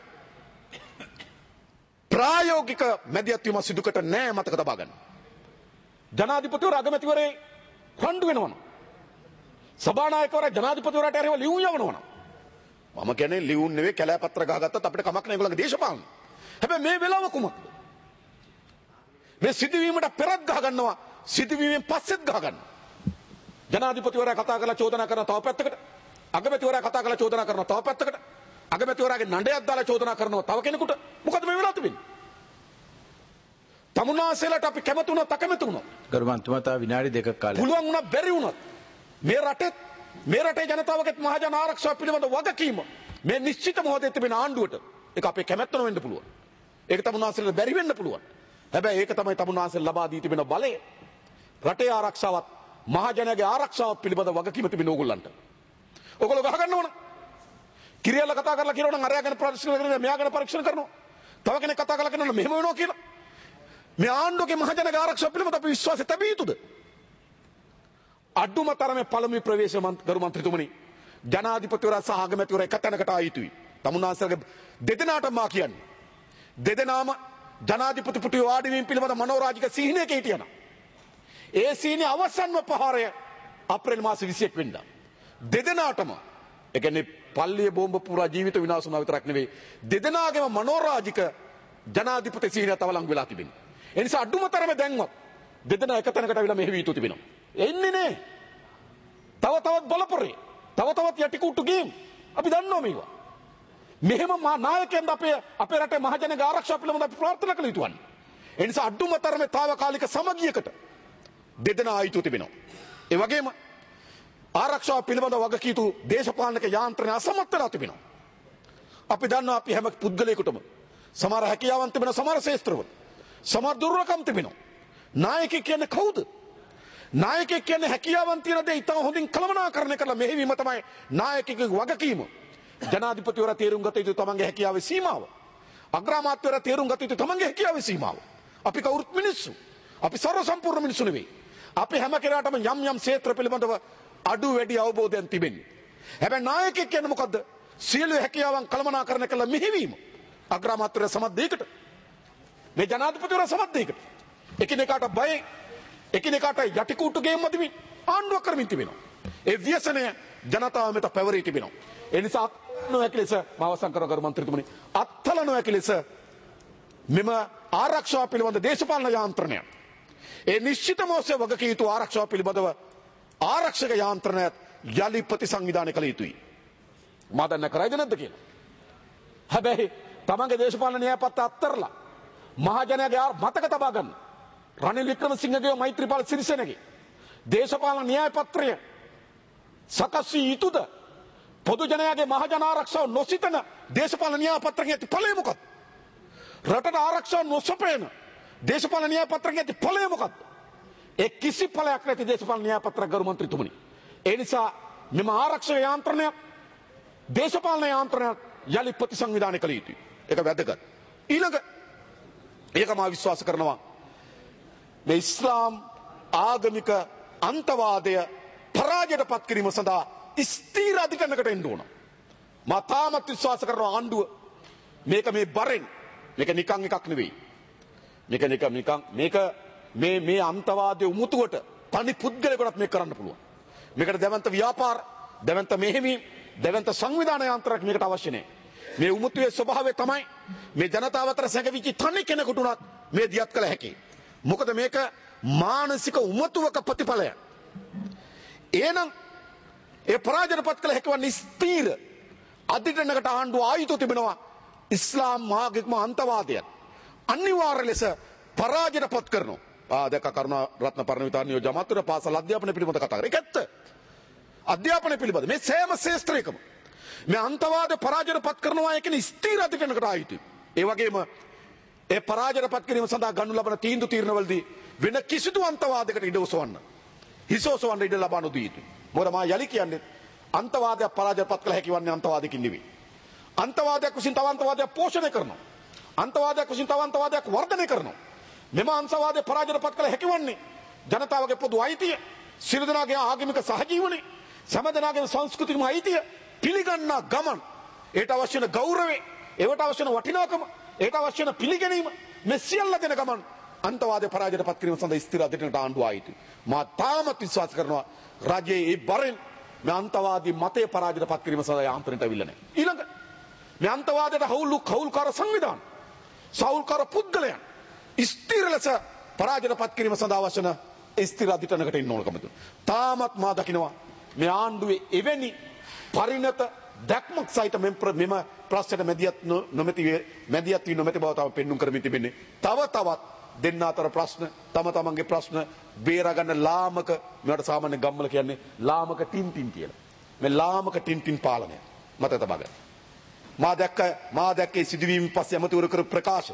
ප්‍රායෝගික මැදිහත් වීම සිදුකට නෑ මතක තබා ගන්න. ජනාධිපතිවරයා අගමැතිවරේ රණ්ඩු වෙනවනම් සභානායකවරයා ජනාධිපතිවරයාට එරෙහිව ලියුම් යවනවනම් මම කියන්නේ ලියුම් නෙවෙයි කැලෑපත්‍ර ගහගත්තත් අපිට කමක් නෑ ඒගොල්ලන්ගේ දේශපාලන. හැබැයි මේ වෙලාව කුමක්ද? මේ සිදුවීමට පෙරත් ගහ ගන්නවා සිදුවීමෙන් පස්සෙත් ගහ ගන්නවා. ජනාධිපතිවරයා කතා කරලා චෝදනා කරන තව පැත්තකට අගමැතිවරයා කතා කරලා චෝදනා කරන තව පැත්තකට අගමැතිවරයාගේ නඩයක් දාලා චෝදනා කරනවා තව කෙනෙකුට. මොකද මේ වෙලාව තිබෙන්නේ? තමුන්නාසෙලට අපි කැමති වුණා තකමැති වුණා. ගරු මන්ත්‍රීතුමා තව විනාඩි 2ක් කාලයක්. පුළුවන් වුණා බැරි වුණත් මේ රටේ ජනතාවගේ මහජන ආරක්ෂාව පිළිබඳ වගකීම මේ නිශ්චිත මොහොතේ තිබෙන ආණ්ඩුවට ඒක අපේ කැමැත්ත නොවෙන්න පුළුවන්. ඒක තමුන්නාසෙලට බැරි වෙන්න පුළුවන්. හැබැයි ඒක තමයි තමුන්නාසෙල ලබා දී තිබෙන බලය. රටේ ආරක්ෂාවත් මහජනයාගේ ආරක්ෂාවත් පිළිබඳ වගකීම තිබෙන ඕගොල්ලන්ට. ඔයගොල්ලෝ ගහ ගන්න ඕන. කිරියල්ල කතා කරලා කියනවනම් අරයා ගැන පරීක්ෂණ කරනවා මෙයා ගැන පරීක්ෂණ කරනවා. තව කෙනෙක් කතා කරලා කියනවනම් මෙහෙම වෙනවා කියලා. මේ ආණ්ඩුවගේ මහජනයාගේ ආරක්ෂාව පිළිබඳ අපි විශ්වාසය තැබිය යුතුද? අඩුම තරමේ පළමු ප්‍රවේශ ගරු මන්ත්‍රීතුමනි ජනාධිපතිවරයා සහ අගමැතිවරයා එක තැනකට ආ යුතුයි. තමුන්නාන්සේගේ දෙදෙනාටම මා කියන්නේ. දෙදෙනාම ජනාධිපති පුටුවේ වාඩි වීම පිළිබඳ මනෝරාජික සිහිනයක හිටියනම් ඒ සිහිනේ අවසන්ම ප්‍රහාරය අප්‍රේල් මාස 21 වෙනිදා. දෙදෙනාටම ඒ කියන්නේ පල්ලිය බෝම්බ පුරා ජීවිත විනාශ වුණා විතරක් නෙවෙයි දෙදෙනාගේම මනෝරාජික ජනාධිපති සිහිනය තවලං වෙලා තිබෙනවා. ඒ නිසා අඩුම තරමේ දැන්වත් දෙදෙනා එක තැනකට අවිලා මෙහෙවි යුතු තිබෙනවා. එන්නේ නේ. තවත් බලපොරේ. තවත් යටිකුට්ටු ගේම්. අපි දන්නවා මේවා. මෙහෙම නායකයන්ද අපේ රටේ මහජනගේ ආරක්ෂාව පිළිබඳව අපි ප්‍රාර්ථනා කළ යුතුවන්නේ. ඒ නිසා අඩුම තරමේ తాවකාලික සමගියකට දෙදෙනා ආයුතු තිබෙනවා. ඒ වගේම ආරක්ෂාව පිළිබඳව වගකීම් යුතු දේශපාලනික යාන්ත්‍රණය අසමත් වෙලා තිබෙනවා. අපි දන්නවා අපි හැම පුද්ගලයෙකුටම සමහර හැකියාවන් තිබෙන සමහර ශේත්‍රවල සමහර දුර්වලකම් තිබෙනවා. නායකයෙක් කියන්නේ කවුද? නායකයෙක් කියන්නේ හැකියාවන් තියෙන දේ ඉතාම හොඳින් කළමනාකරණය කරලා මෙහෙවීම තමයි නායකයෙකුගේ වගකීම. ජනාධිපතිවරයා තේරුම් ගත යුතු තමන්ගේ හැකියාවේ සීමාව. අග්‍රාමාත්‍යවරයා තේරුම් ගත යුතු තමන්ගේ හැකියාවේ සීමාව. අපි කවුරුත් මිනිස්සු. අපි සර්ව සම්පූර්ණ මිනිස්සු නෙවෙයි. අපි හැම කෙනාටම යම් ක්ෂේත්‍ර පිළිබඳව අඩු වැඩි අවබෝධයක් තිබෙන්නේ. හැබැයි නායකයෙක් කියන්නේ මොකද්ද? සියලු හැකියාවන් කළමනාකරණය කරලා මෙහෙවීම. අග්‍රාමාත්‍යවරයා සමත් දෙයකට. මේ ජනාධිපතිවරයා සමත් දෙයකට. එකිනෙකාට බය එකිනෙකාට යටිකුට්ටු ගේම් මැදින් ආණ්ඩුවක් කරමින් තිබෙනවා. ඒ ව්‍යසනය ජනතාව මෙත පැවරී තිබෙනවා. ඒ නිසා නොහැකි ලෙස මාවසන් කරන ගරු මන්ත්‍රීතුමනි අත්හල නොහැකි ලෙස මෙම ආරක්ෂාව පිළිබඳ දේශපාලන යාන්ත්‍රණය ඒ නිශ්චිතම ඔස්සේ වගකීම් යුතු ආරක්ෂාව පිළිබඳව ආරක්ෂක යාන්ත්‍රණයත් යලි ප්‍රතිසංවිධානය කළ යුතුයි. මා දන්න කරයිද නැද්ද කියලා. හැබැයි තමන්ගේ දේශපාලන න්‍යායපත්‍ර අත්තරලා මහජනයාගේ මතක තබා ගන්න. රනිල් වික්‍රමසිංහගේ මෛත්‍රීපාල සිරිසේනගේ දේශපාලන න්‍යායපත්‍රය සකස් වී යුතුද? පොදු ජනයාගේ මහජන ආරක්ෂාව නොසිතන දේශපාලන න්‍යායපත්‍රයේ ඇති ඵලය මොකක්ද? රටට ආරක්ෂාව නොසපයන දේශපාලන න්‍යාය පත්‍රයේ ඇති ඵලය මොකක්ද? ඒ කිසි ඵලයක් නැති දේශපාලන න්‍යාය පත්‍රයක් ගරු මන්ත්‍රීතුමනි. ඒ නිසා මෙම ආරක්ෂක යාන්ත්‍රණයක් දේශපාලන යාන්ත්‍රණයක් යලි ප්‍රතිසංවිධානය කළ යුතුයි. ඒක වැදගත්. ඊළඟ ඒක මා විශ්වාස කරනවා මේ ඉස්ලාම් ආගමික අන්තවාදය පරාජයට පත් කිරීම සඳහා ස්ථීර අධිකරණයකට එන්න ඕන. මා තාමත් විශ්වාස කරනවා ආණ්ඩුව මේක මේ බරෙන් මේක නිකන් එකක් නෙවෙයි. මේක මේ අන්තවාදයේ උමුතුවට තනි පුද්ගලයෙකුට මේක කරන්න පුළුවන්. මේකට දැවන්ත ව්‍යාපාර, දැවන්ත මෙහෙවීම්, දැවන්ත සංවිධාන යන්ත්‍රයක් මේකට අවශ්‍ය නැහැ. මේ උමුතුවේ ස්වභාවය තමයි මේ ජනතාව අතර සැඟවිච්ච තනි කෙනෙකුට උනත් මේ දියත් කළ හැකි. මොකද මේක මානසික උමතුවක ප්‍රතිඵලයක්. එහෙනම් ඒ පරාජයටපත් කළ හැකි වන්නේ ස්ථීර අධිකරණයකට ආණ්ඩුව ආයුධ තිබෙනවා ඉස්ලාම් ආගමික අන්තවාදයක් අනිවාර්ය ලෙස පරාජයටපත් කරනවා. දැක කරුණා රත්න පරණවිතාන නියෝජ්‍ය අමාත්‍යවරයා පාසල් අධ්‍යාපනය පිළිබඳ කතා කරා. ඒක ඇත්ත. අධ්‍යාපනය පිළිබඳ මේ සෑම ශාස්ත්‍රයකම මේ අන්තවාද පරාජයටපත් කරනවා කියන ස්ථීර අධිකරණයකට ආයුධ. ඒ වගේම ඒ පරාජයටපත් කිරීම සඳහා ගනු ලබන තීන්දුවවලදී වෙන කිසිදු අන්තවාදයකට ඉඩ ඔසවන්න හිසෝසවන්න ඉඩ ලබා නොදී යුතුයි. මොකද මා යලි කියන්නේ අන්තවාදයක් පරාජයටපත් කළ හැකි වන්නේ අන්තවාදයකින් නෙවෙයි. අන්තවාදයක් විසින් තව අන්තවාදයක් පෝෂණය කරනවා. අන්තවාදයක් විසින් තව අන්තවාදයක් වර්ධනය කරනවා. මෙම අන්තවාදයේ පරාජයටපත් කළ හැකි වන්නේ ජනතාවගේ පොදු අයිතිය, සියලු දෙනාගේ ආගමික සහජීවනයේ, සෑම දෙනාගේම සංස්කෘතිකම අයිතිය පිළිගන්නා ගමන් ඒට අවශ්‍ය වෙන ගෞරවය, ඒවට අවශ්‍ය වෙන වටිනාකම, ඒට අවශ්‍ය වෙන පිළිගැනීම මේ සියල්ල දෙන ගමන් අන්තවාදයේ පරාජයටපත් කිරීම සඳහා ස්ථිර අධිකරණයට ආණ්ඩුව ආයිති. මා තාමත් විශ්වාස කරනවා රජයේ ඒ බරෙන් මේ අන්තවාදී මතය පරාජයටපත් කිරීම සඳහා යාන්ත්‍රණයට අවිල්ල නැහැ. ඊළඟ මේ අන්තවාදයට හවුල්කාර සංවිධාන, සෞල්කාර පුද්ගලයන් ස්ථිර ලෙස පරාජයටපත් කිරීම සඳහා අවශ්‍ය වෙන ස්ථිර අධිකරණයකට ඉන්න ඕනකම තියෙනවා. තාමත් මා දකිනවා මේ ආණ්ඩුවේ එවැනි පරිණත දැක්මක් සහිත මෙම ප්‍රශ්නයට මැදිහත් වී නොමැති බව තව පෙන්눔 කරමින් තිබෙන්නේ. තවත් දෙන්න අතර ප්‍රශ්න, තමන්ගේ ප්‍රශ්න බේරගන්න ලාමක, මේවට සාමාන්‍ය ගම්වල කියන්නේ ලාමක ටින්ටින් කියලා. මේ ලාමක ටින්ටින් පාලනය මත තබා ගන්න. මා දැක්කේ සිදුවීම් පස්සේ අමතවරු කර ප්‍රකාශ.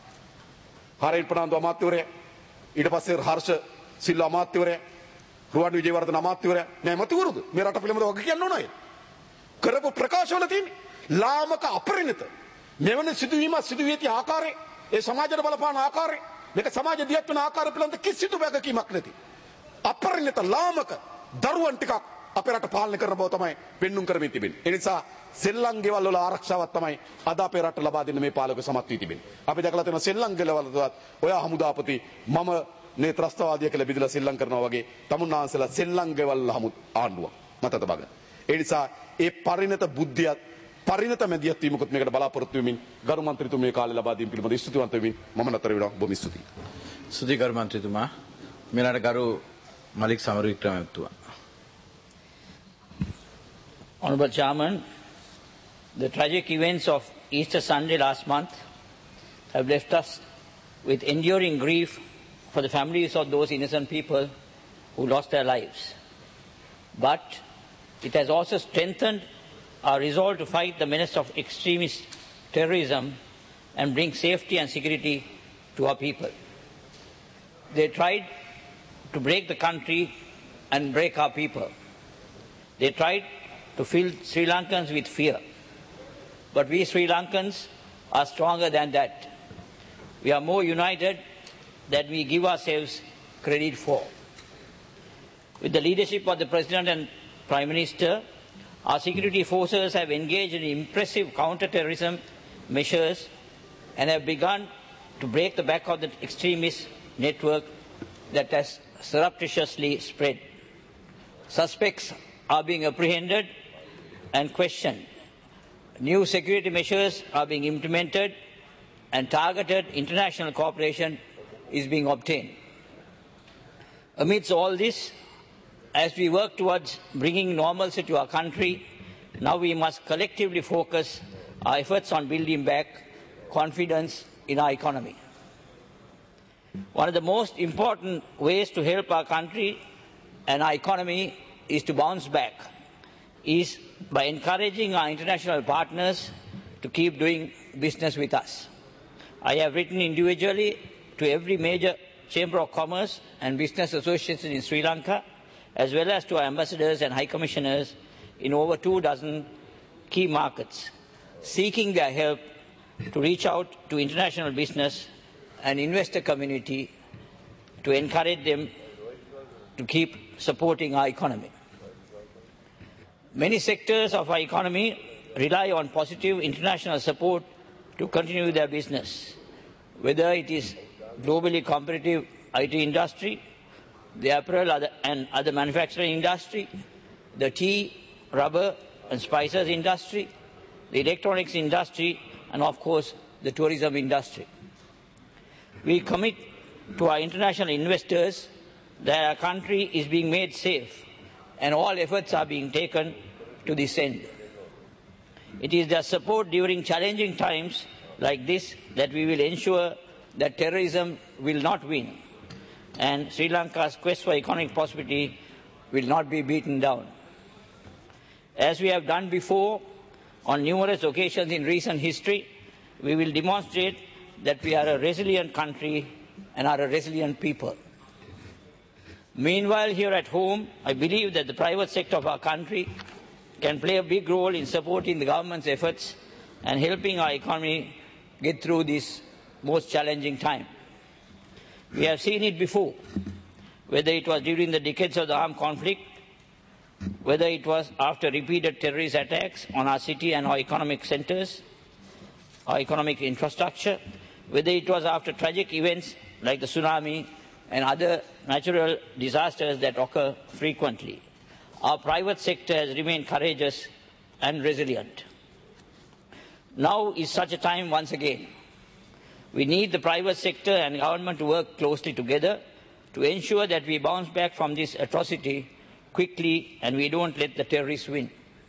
හරින් ප්‍රනාන්දු අමාත්‍යවරයා, ඊට පස්සේ හර්ෂ සිල්වා අමාත්‍යවරයා, රුවන් විජේවර්ධන අමාත්‍යවරයා, නෑ මතවරුද මේ රට පිළිබඳව වග කියන්න ඕනයි. කරපු ප්‍රකාශවල තියෙන ලාමක අපරිණත මෙවැනි සිදුවීම සිදුවී ඇති ආකාරය, ඒ සමාජයට බලපාන ආකාරය, මේක සමාජ දියත් වෙන ආකාරය පිළිබඳ කිසිදු වගකීමක් නැති අපරිණත ලාමක දරුවන් ටිකක් අපේ රට පාලනය කරන බව තමයි පෙන්눔 කරමින් තිබෙන්නේ. ඒ නිසා සෙල්ලම් ගෙවල් වල ආරක්ෂාවක් තමයි අද අපේ රට ලබා දෙන්න මේ පාලක සමත් වී තිබෙන්නේ. අපි දැකලා තියෙනවා සෙල්ලම් ගෙවල් වලවත් ඔය හමුදාපති මම මේ ත්‍රස්තවාදිය කියලා බෙදලා සෙල්ලම් කරනවා වගේ තමුන්නාන්සලා සෙල්ලම් ගෙවල් ආණ්ඩුවක් මත තබා ගන්න. ඒ නිසා ඒ පරිණත බුද්ධියත් පරිණත මැදිහත් වීමකුත් මේකට බලාපොරොත්තු වෙමින් ගරු මන්ත්‍රීතුමා මේ කාලේ ලබා දීම පිළිබඳව ස්තුතිවන්ත වෙමින් මම නතර වෙනවා. බොහොම ස්තුතියි. ස්තුතියි ගරු මන්ත්‍රීතුමා. මෙලට ගරු මලික් සමරවික්‍රම මහත්මයා. Honorable Chairman, the tragic events of Easter Sunday last month have left us with enduring grief for the families of those innocent people who lost their lives. But it has also strengthened our resolve to fight the menace of extremist terrorism and bring safety and security to our people. They tried to break the country and break our people. They tried to fill Sri Lankans with fear. But we Sri Lankans are stronger than that. We are more united than we give ourselves credit for. With the leadership of the President and Prime Minister, our security forces have engaged in impressive counter-terrorism measures and have begun to break the back of the extremist network that has surreptitiously spread. Suspects are being apprehended and questioned. New security measures are being implemented and targeted international cooperation is being obtained. Amidst all this, as we work towards bringing normalcy to our country, now we must collectively focus our efforts on building back confidence in our economy. One of the most important ways to help our country and our economy is to bounce back, is by encouraging our international partners to keep doing business with us. I have written individually to every major Chamber of Commerce and Business Association in Sri Lanka, as well as to our ambassadors and high commissioners in over 24 key markets, seeking their help to reach out to international business and investor community to encourage them to keep supporting our economy. Many sectors of our economy rely on positive international support to continue their business, whether it is globally competitive IT industry, the apparel and other manufacturing industry, the tea, rubber and spices industry, the electronics industry, and of course the tourism industry. We commit to our international investors that our country is being made safe and all efforts are being taken to this end. It is their support during challenging times like this that we will ensure that terrorism will not win and Sri Lanka's quest for economic prosperity will not be beaten down. As we have done before on numerous occasions in recent history, we will demonstrate that we are a resilient country and are a resilient people. Meanwhile, here at home, I believe that the private sector of our country can play a big role in supporting the government's efforts and helping our economy get through this most challenging time. We have seen it before, whether it was during the decades of the armed conflict, whether it was after repeated terrorist attacks on our city and our economic centers, our economic infrastructure, whether it was after tragic events like the tsunami and other natural disasters that occur frequently. Our private sector has remained courageous and resilient. Now is such a time once again. We need the private sector and government to work closely together to ensure that we bounce back from this atrocity quickly and we don't let the terrorists win.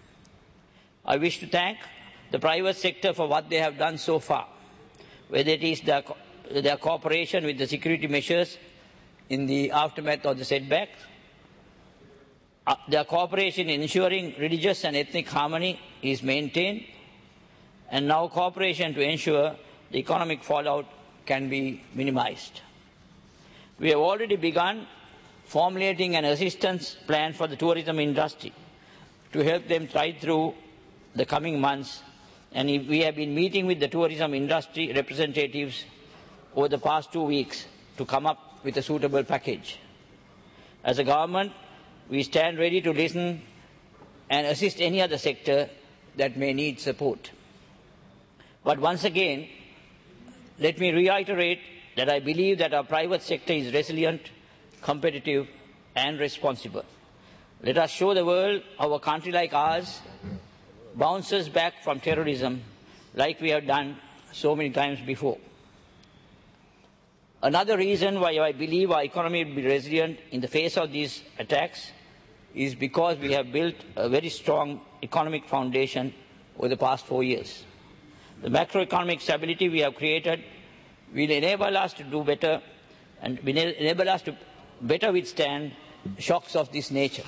I wish to thank the private sector for what they have done so far, whether it is their cooperation with the security measures in the aftermath of the setbacks, their cooperation in ensuring religious and ethnic harmony is maintained, and now cooperation to ensure the economic fallout can be minimized. We have already begun formulating an assistance plan for the tourism industry to help them tide through the coming months, and we have been meeting with the tourism industry representatives over the past 2 weeks to come up with a suitable package. As a government, we stand ready to listen and assist any other sector that may need support. But once again, let me reiterate that I believe that our private sector is resilient, competitive and responsible. Let us show the world how a country like ours bounces back from terrorism like we have done so many times before. Another reason why I believe our economy will be resilient in the face of these attacks is because we have built a very strong economic foundation over the past 4 years. The macroeconomic stability we have created will enable us to do better and will enable us to better withstand shocks of this nature.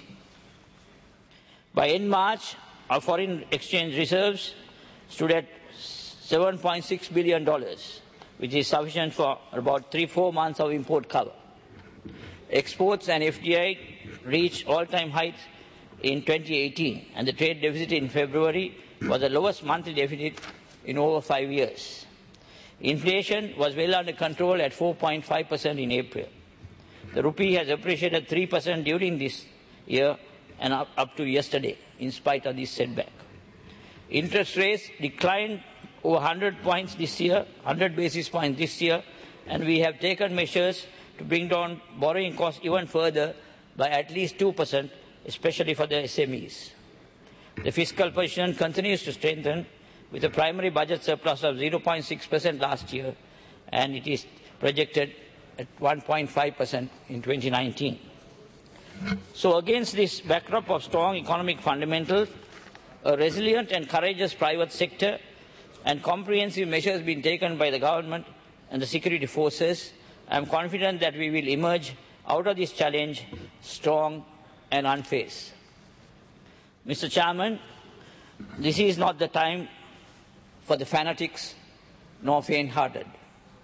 By end March, our foreign exchange reserves stood at $7.6 billion, which is sufficient for about 3-4 months of import cover. Exports and FDI reached all-time heights in 2018, and the trade deficit in February was the lowest monthly deficit in over 5 years. Inflation was well under control at 4.5% in April. The rupee has appreciated 3% during this year and up to yesterday, in spite of this setback. Interest rates declined over 100 points this year, 100 basis points this year, and we have taken measures to bring down borrowing costs even further by at least 2%, especially for the SMEs. The fiscal position continues to strengthen with a primary budget surplus of 0.6% last year, and it is projected at 1.5% in 2019. So against this backdrop of strong economic fundamentals, a resilient and courageous private sector, and comprehensive measures being taken by the government and the security forces, I am confident that we will emerge out of this challenge strong and unfazed. Mr. Chairman, this is not the time for the fanatics nor faint-hearted.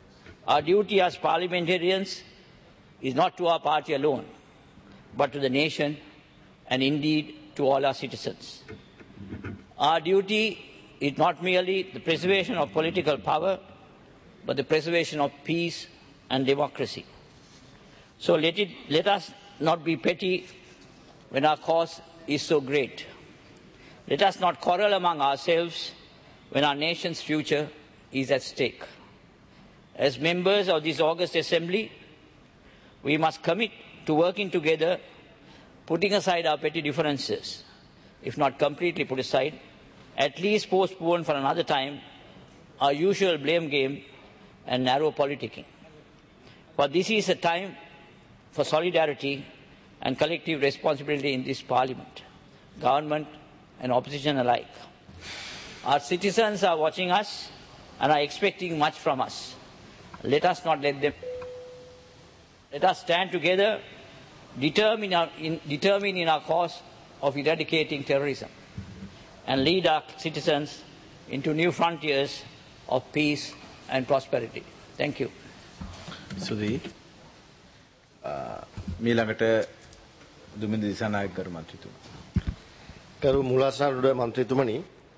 Our duty as parliamentarians is not to our party alone, but to the nation and indeed to all our citizens. Our duty is not merely the preservation of political power, but the preservation of peace and democracy. So let us not be petty when our cause is so great. Let us not quarrel among ourselves when our nation's future is at stake. As members of this August Assembly, we must commit to working together, putting aside our petty differences, if not completely put aside, at least postpone for another time our usual blame game and narrow politicking. For this is a time for solidarity and collective responsibility in this Parliament, government and opposition alike. Our citizens are watching us and are expecting much from us. Let us not let them. Let us stand together, determined in our cause of eradicating terrorism, and lead our citizens into new frontiers of peace and prosperity. Thank you. සුදී මීළඟට දුමින්ද දිසානායක කරු මන්ත්‍රීතුමා. කරු මුලාසනාරුඩ මන්ත්‍රීතුමනි,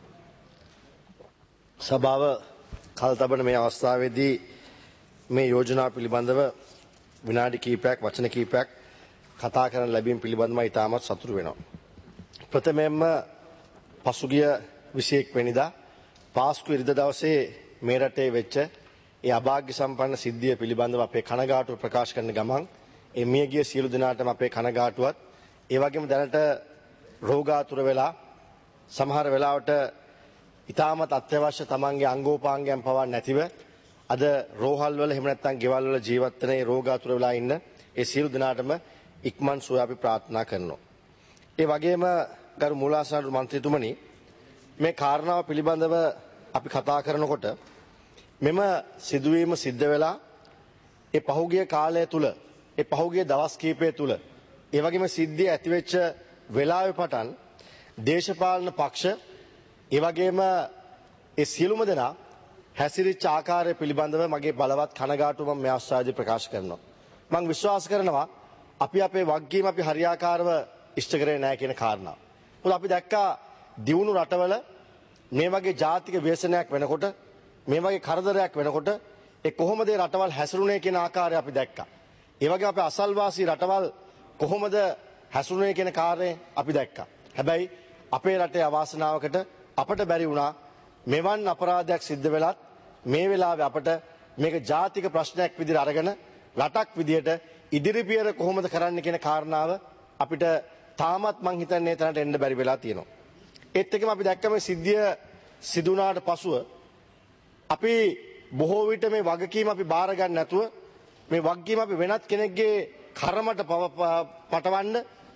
සභාව කල්තබන මේ අවස්ථාවේදී මේ යෝජනා පිළිබඳව විනාඩි කිහිපයක් වචන කිහිපයක් කතා කරන්න ලැබීම පිළිබඳව ඉතාමත් සතුටු වෙනවා. ප්‍රථමයෙන්ම පසුගිය 21 වෙනිදා පාස්කු ඉරිදා දවසේ මේ රටේ වෙච්ච ඒ අභාග්‍ය සම්පන්න සිද්ධිය පිළිබඳව අපේ කනගාටුව ප්‍රකාශ කරන ගමන් ඒ මියගිය සියලු දෙනාටම අපේ කනගාටුවත් ඒ වගේම දැනට රෝගාතුර වෙලා සමහර වෙලාවට ඉතාමත් අත්‍යවශ්‍ය තමන්ගේ අංගෝපාංගයන් පවා නැතිව අද රෝහල් වල එහෙම නැත්නම් ගෙවල් වල ජීවත් වෙන ඒ රෝගාතුර වෙලා ඉන්න ඒ සියලු දෙනාටම ඉක්මන් සුවය අපි ප්‍රාර්ථනා කරනවා. ඒ වගේම ගරු මූලාසනාරු මන්ත්‍රීතුමනි, මේ කාරණාව පිළිබඳව අපි කතා කරනකොට මෙම සිදුවීම සිද්ධ වෙලා ඒ පහුගිය කාලය තුල ඒ පහුගිය දවස් කිහිපය තුල ඒ වගේම සිද්ධිය ඇතිවෙච්ච වෙලාවේ පටන් දේශපාලන පක්ෂ ඒ වගේම ඒ සියලුම දෙනා හැසිරිච්ච ආකාරය පිළිබඳව මගේ බලවත් කනගාටුව මම මේ අවස්ථාවේදී ප්‍රකාශ කරනවා. මම විශ්වාස කරනවා අපි අපේ වගකීම අපි හරියාකාරව ඉෂ්ට කරේ නැහැ කියන කාරණාව. මොකද අපි දැක්කා දියුණු රටවල මේ වගේ ජාතික ව්‍යසනයක් වෙනකොට මේ වගේ කරදරයක් වෙනකොට ඒ කොහොමද ඒ රටවල් හැසිරුනේ කියන ආකාරය අපි දැක්කා. ඒ වගේ අපේ අසල්වාසී රටවල් කොහොමද හැසිරුනේ කියන කාර්යය අපි දැක්කා. හැබැයි අපේ රටේ අවාසනාවකට අපට බැරි වුණා මෙවන් අපරාධයක් සිද්ධ වෙලත් මේ වෙලාවේ අපට මේක ජාතික ප්‍රශ්නයක් විදිහට අරගෙන රටක් විදිහට ඉදිරි පියවර කොහොමද කරන්න කියන කාරණාව අපිට තාමත් මං හිතන්නේ එතනට එන්න බැරි වෙලා තියෙනවා. ඒත් එක්කම අපි දැක්ක මේ සිද්ධිය සිදු වුණාට පසුව අපි බොහෝ විට මේ වගකීම අපි බාර ගන්න නැතුව මේ වගකීම අපි වෙනත් කෙනෙක්ගේ කර්මයට පටවන්න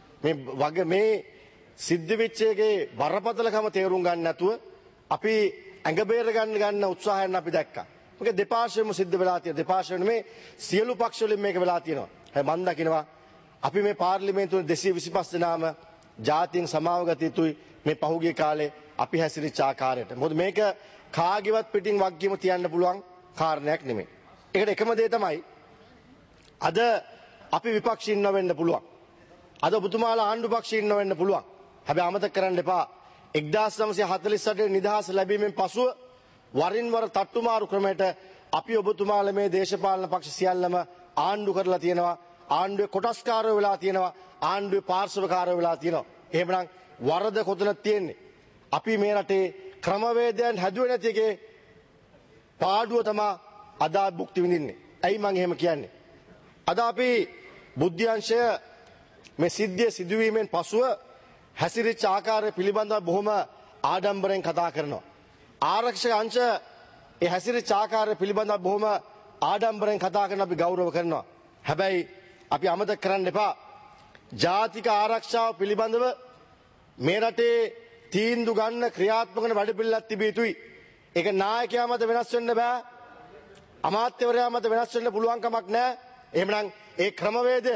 මේ සිද්ධ වෙච්ච එකේ බරපතලකම තේරුම් ගන්න නැතුව අපි ඇඟ බේර ගන්න උත්සාහයන් අපි දැක්කා. මොකද දෙපාර්ශ්වෙම සිද්ධ වෙලා තියෙනවා. දෙපාර්ශ්වෙම මේ සියලු පක්ෂ වලින් මේක වෙලා තියෙනවා. හැබැයි මම දකිනවා අපි මේ පාර්ලිමේන්තුවේ 225 දෙනාම ජාතියෙන් සමාව ගත යුතුයි මේ පහුගිය කාලේ අපි හැසිරිච්ච ආකාරයට. මොකද මේක කාගේවත් පිටින් වගකීම තියන්න පුළුවන් කාරණයක් නෙමෙයි. ඒකට එකම දේ තමයි අද අපි විපක්ෂී ඉන්න වෙන්න පුළුවන්. අද ඔබතුමාලා ආණ්ඩු පක්ෂී ඉන්න වෙන්න පුළුවන්. හැබැයි අමතක කරන්න එපා 1948 නිදහස ලැබීමෙන් පසුව වරින් වර තට්ටුමාරු ක්‍රමයට අපි ඔබතුමාලා මේ දේශපාලන පක්ෂ සියල්ලම ආණ්ඩු කරලා තියෙනවා. ආණ්ඩුවේ කොටස්කාරයෝ වෙලා තියෙනවා. ආණ්ඩුවේ පාර්ශවකාරයෝ වෙලා තියෙනවා. එහෙමනම් වරද කොතනද තියෙන්නේ? අපි මේ රටේ ක්‍රමවේදයන් හැදුවේ නැති එකේ පාඩුව තමයි අද භුක්ති විඳින්නේ. ඇයි මම එහෙම කියන්නේ? අද අපි බුද්ධ්‍යංශය මේ සිද්ධිය සිදුවීමෙන් පසුව හැසිරිච්ච ආකාරය පිළිබඳව බොහොම ආඩම්බරෙන් කතා කරනවා. ආරක්ෂක අංශ ඒ හැසිරිච්ච ආකාරය පිළිබඳව බොහොම ආඩම්බරෙන් කතා කරන අපි ගෞරව කරනවා. හැබැයි අපි අමතක කරන්න එපා ජාතික ආරක්ෂාව පිළිබඳව මේ රටේ තීන්දුව ගන්න ක්‍රියාත්මක වන වැඩපිළිවෙලක් තිබිය යුතුයි. ඒක නායකයා මත වෙනස් වෙන්න බෑ. අමාත්‍යවරයා මත වෙනස් වෙන්න පුළුවන් කමක් නැහැ. එහෙමනම් ඒ ක්‍රමවේදය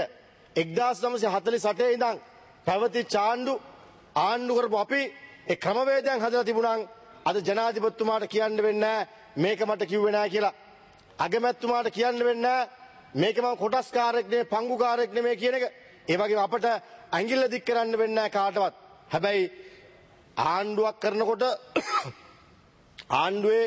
1948 ඉඳන් පැවතිච්ච ආණ්ඩු කරපු අපි ඒ ක්‍රමවේදයන් හදලා තිබුණා. අද ජනාධිපතිතුමාට කියන්න වෙන්නේ මේක මට කිව්වේ නැහැ කියලා. අගමැතිතුමාට කියන්න වෙන්නේ මේක මම කොටස්කාරයෙක් නෙමෙයි පංගුකාරයෙක් නෙමෙයි කියන එක. ඒ වගේම අපට ඇඟිල්ල දික් කරන්න වෙන්නේ කාටවත්. හැබැයි ආණ්ඩුවක් කරනකොට ආණ්ඩුවේ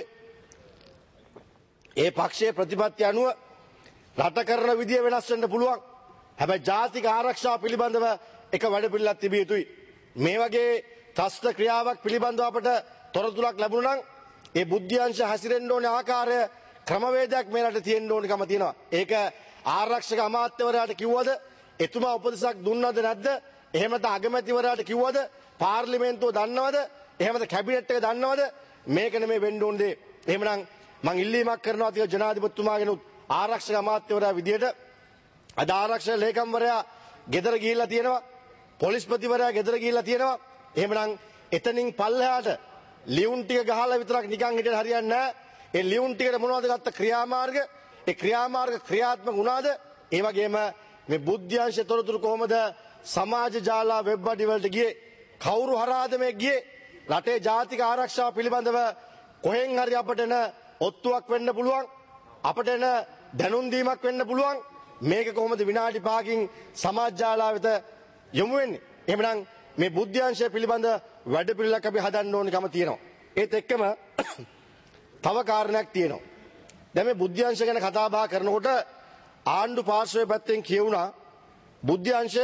ඒ පක්ෂයේ ප්‍රතිපත්ති අනුව රට කරන විදිය වෙනස් වෙන්න පුළුවන්. හැබැයි ජාතික ආරක්ෂාව පිළිබඳව එක වැඩපිළිවෙලක් තිබිය යුතුයි. මේ වගේ ත්‍රස්ත ක්‍රියාවක් පිළිබඳව අපට තොරතුරක් ලැබුණා නම් ඒ බුද්ධ්‍යංශ හැසිරෙන්න ඕනේ ආකාරය ක්‍රමවේදයක් මේ රටේ තියෙන්න ඕනකම තියෙනවා. ඒක ආරක්ෂක අමාත්‍යවරයාට කිව්වද? එතුමා උපදෙසක් දුන්නද නැද්ද? එහෙම නැත්නම් අගමැතිවරයාට කිව්වද? පාර්ලිමේන්තුව දන්නවද? එහෙම නැත්නම් කැබිනට් එක දන්නවද? මේක නෙමෙයි වෙන්න ඕන දේ. එහෙමනම් මං ඉල්ලීමක් කරනවා තිය ජනාධිපතිතුමාගෙන ආරක්ෂක අමාත්‍යවරයා විදියට අද ආරක්ෂක ලේකම්වරයා ගෙදර ගිහිල්ලා තියෙනවා. පොලිස්පතිවරයා ගෙදර ගිහිල්ලා තියෙනවා. එහෙමනම් එතනින් පල්ලෙහාට ලියුම් ටික ගහලා විතරක් නිකන් හිටියට හරියන්නේ නැහැ. ඒ ලියුම් ටිකට මොනවද ගත්ත ක්‍රියාමාර්ග? ඒ ක්‍රියාමාර්ග ක්‍රියාත්මක වුණාද? ඒ වගේම මේ බුද්ධ්‍යංශ තොරතුරු කොහොමද සමාජ ජාලා වෙබ් අඩි වලට ගියේ? කවුරු හරහාද මේ ගියේ? රටේ ජාතික ආරක්ෂාව පිළිබඳව කොහෙන් හරි අපට එන ඔත්තුවක් වෙන්න පුළුවන්. අපට එන දැනුම් දීමක් වෙන්න පුළුවන්. මේක කොහොමද විනාඩි 5කින් සමාජ ජාලා වෙත යොමු වෙන්නේ? එහෙමනම් මේ බුද්ධ්‍යංශය පිළිබඳ වැඩපිළිවෙලක් අපි හදන්න ඕනකම තියෙනවා. ඒත් එක්කම තව කාරණයක් තියෙනවා. දැන් මේ බුද්ධ්‍යංශ ගැන කතා බහ කරනකොට ආණ්ඩු පාර්ශ්වයේ පැත්තෙන් කියුණා බුද්ධ්‍යංශය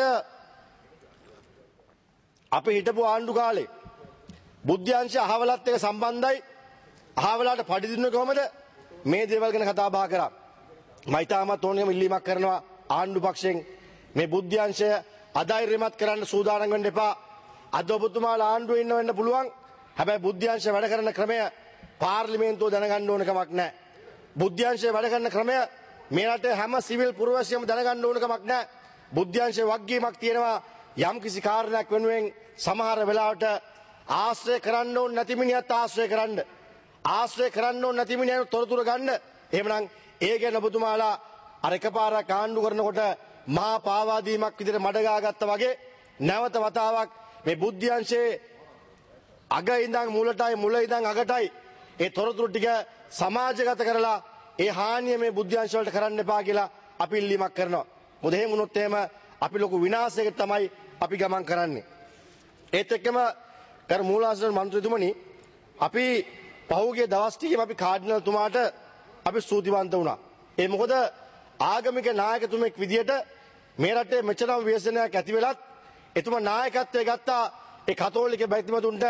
අපි හිටපු ආණ්ඩු කාලේ බුද්ධ්‍යංශය අහවලත් එක්ක සම්බන්ධයි. අහවලට පඩි දුන්නේ කොහමද? මේ දේවල් ගැන කතා බහ කරා. මම ඊටමත් ඕනෙම ඉල්ලීමක් කරනවා ආණ්ඩු පක්ෂයෙන් මේ බුද්ධ්‍යංශය අධෛර්යමත් කරන්න සූදානම් වෙන්න එපා. අද ඔබතුමාලා ආණ්ඩුවේ ඉන්න වෙන්න පුළුවන්. හැබැයි බුද්ධ්‍යංශය වැඩ කරන ක්‍රමය පාර්ලිමේන්තුව දැනගන්න ඕන කමක් නැහැ. බුද්ධ්‍යංශය වැඩ කරන ක්‍රමය මේ රටේ හැම සිවිල් පුරවැසියම දැනගන්න ඕන කමක් නැහැ. බුද්ධ්‍යංශයේ වගකීමක් තියෙනවා යම් කිසි කාරණයක් වෙනුවෙන් සමහර වෙලාවට ආශ්‍රය කරන්න ඕන නැති මිනිහත් ආශ්‍රය කරන්න. ආශ්‍රය කරන්න ඕන නැති මිනිහට තොරතුරු ගන්න. එහෙමනම් ඒ ගැන ඔබතුමාලා අර එකපාරක් ආණ්ඩු කරනකොට මහා පාවාදීමක් විදිහට මඩගා ගත්තා වගේ නැවත වතාවක් මේ බුද්ධ්‍යංශයේ අග ඉඳන් මුලටයි මුල ඉඳන් අගටයි ඒ තොරතුරු ටික සමාජගත කරලා ඒ හානිය මේ බුද්ධ්‍යංශ වලට කරන්න එපා කියලා අපි ඉල්ලීමක් කරනවා. මොකද එහෙම වුණොත් එහෙම අපි ලොකු විනාශයකට තමයි අපි ගමන් කරන්නේ. ඒත් එක්කම කර මූලාශ්‍ර මන්ත්‍රීතුමනි අපි පහුගිය දවස් ටිකේම අපි කාඩිනල් තුමාට අපි ස්තුතිවන්ත වුණා. ඒ මොකද ආගමික නායකතුමෙක් විදියට මේ රටේ මෙච්චරම ව්‍යසනයක් ඇති වෙලත් එතුමා නායකත්වයේ ගත්තා ඒ කතෝලික බැතිමතුන්ට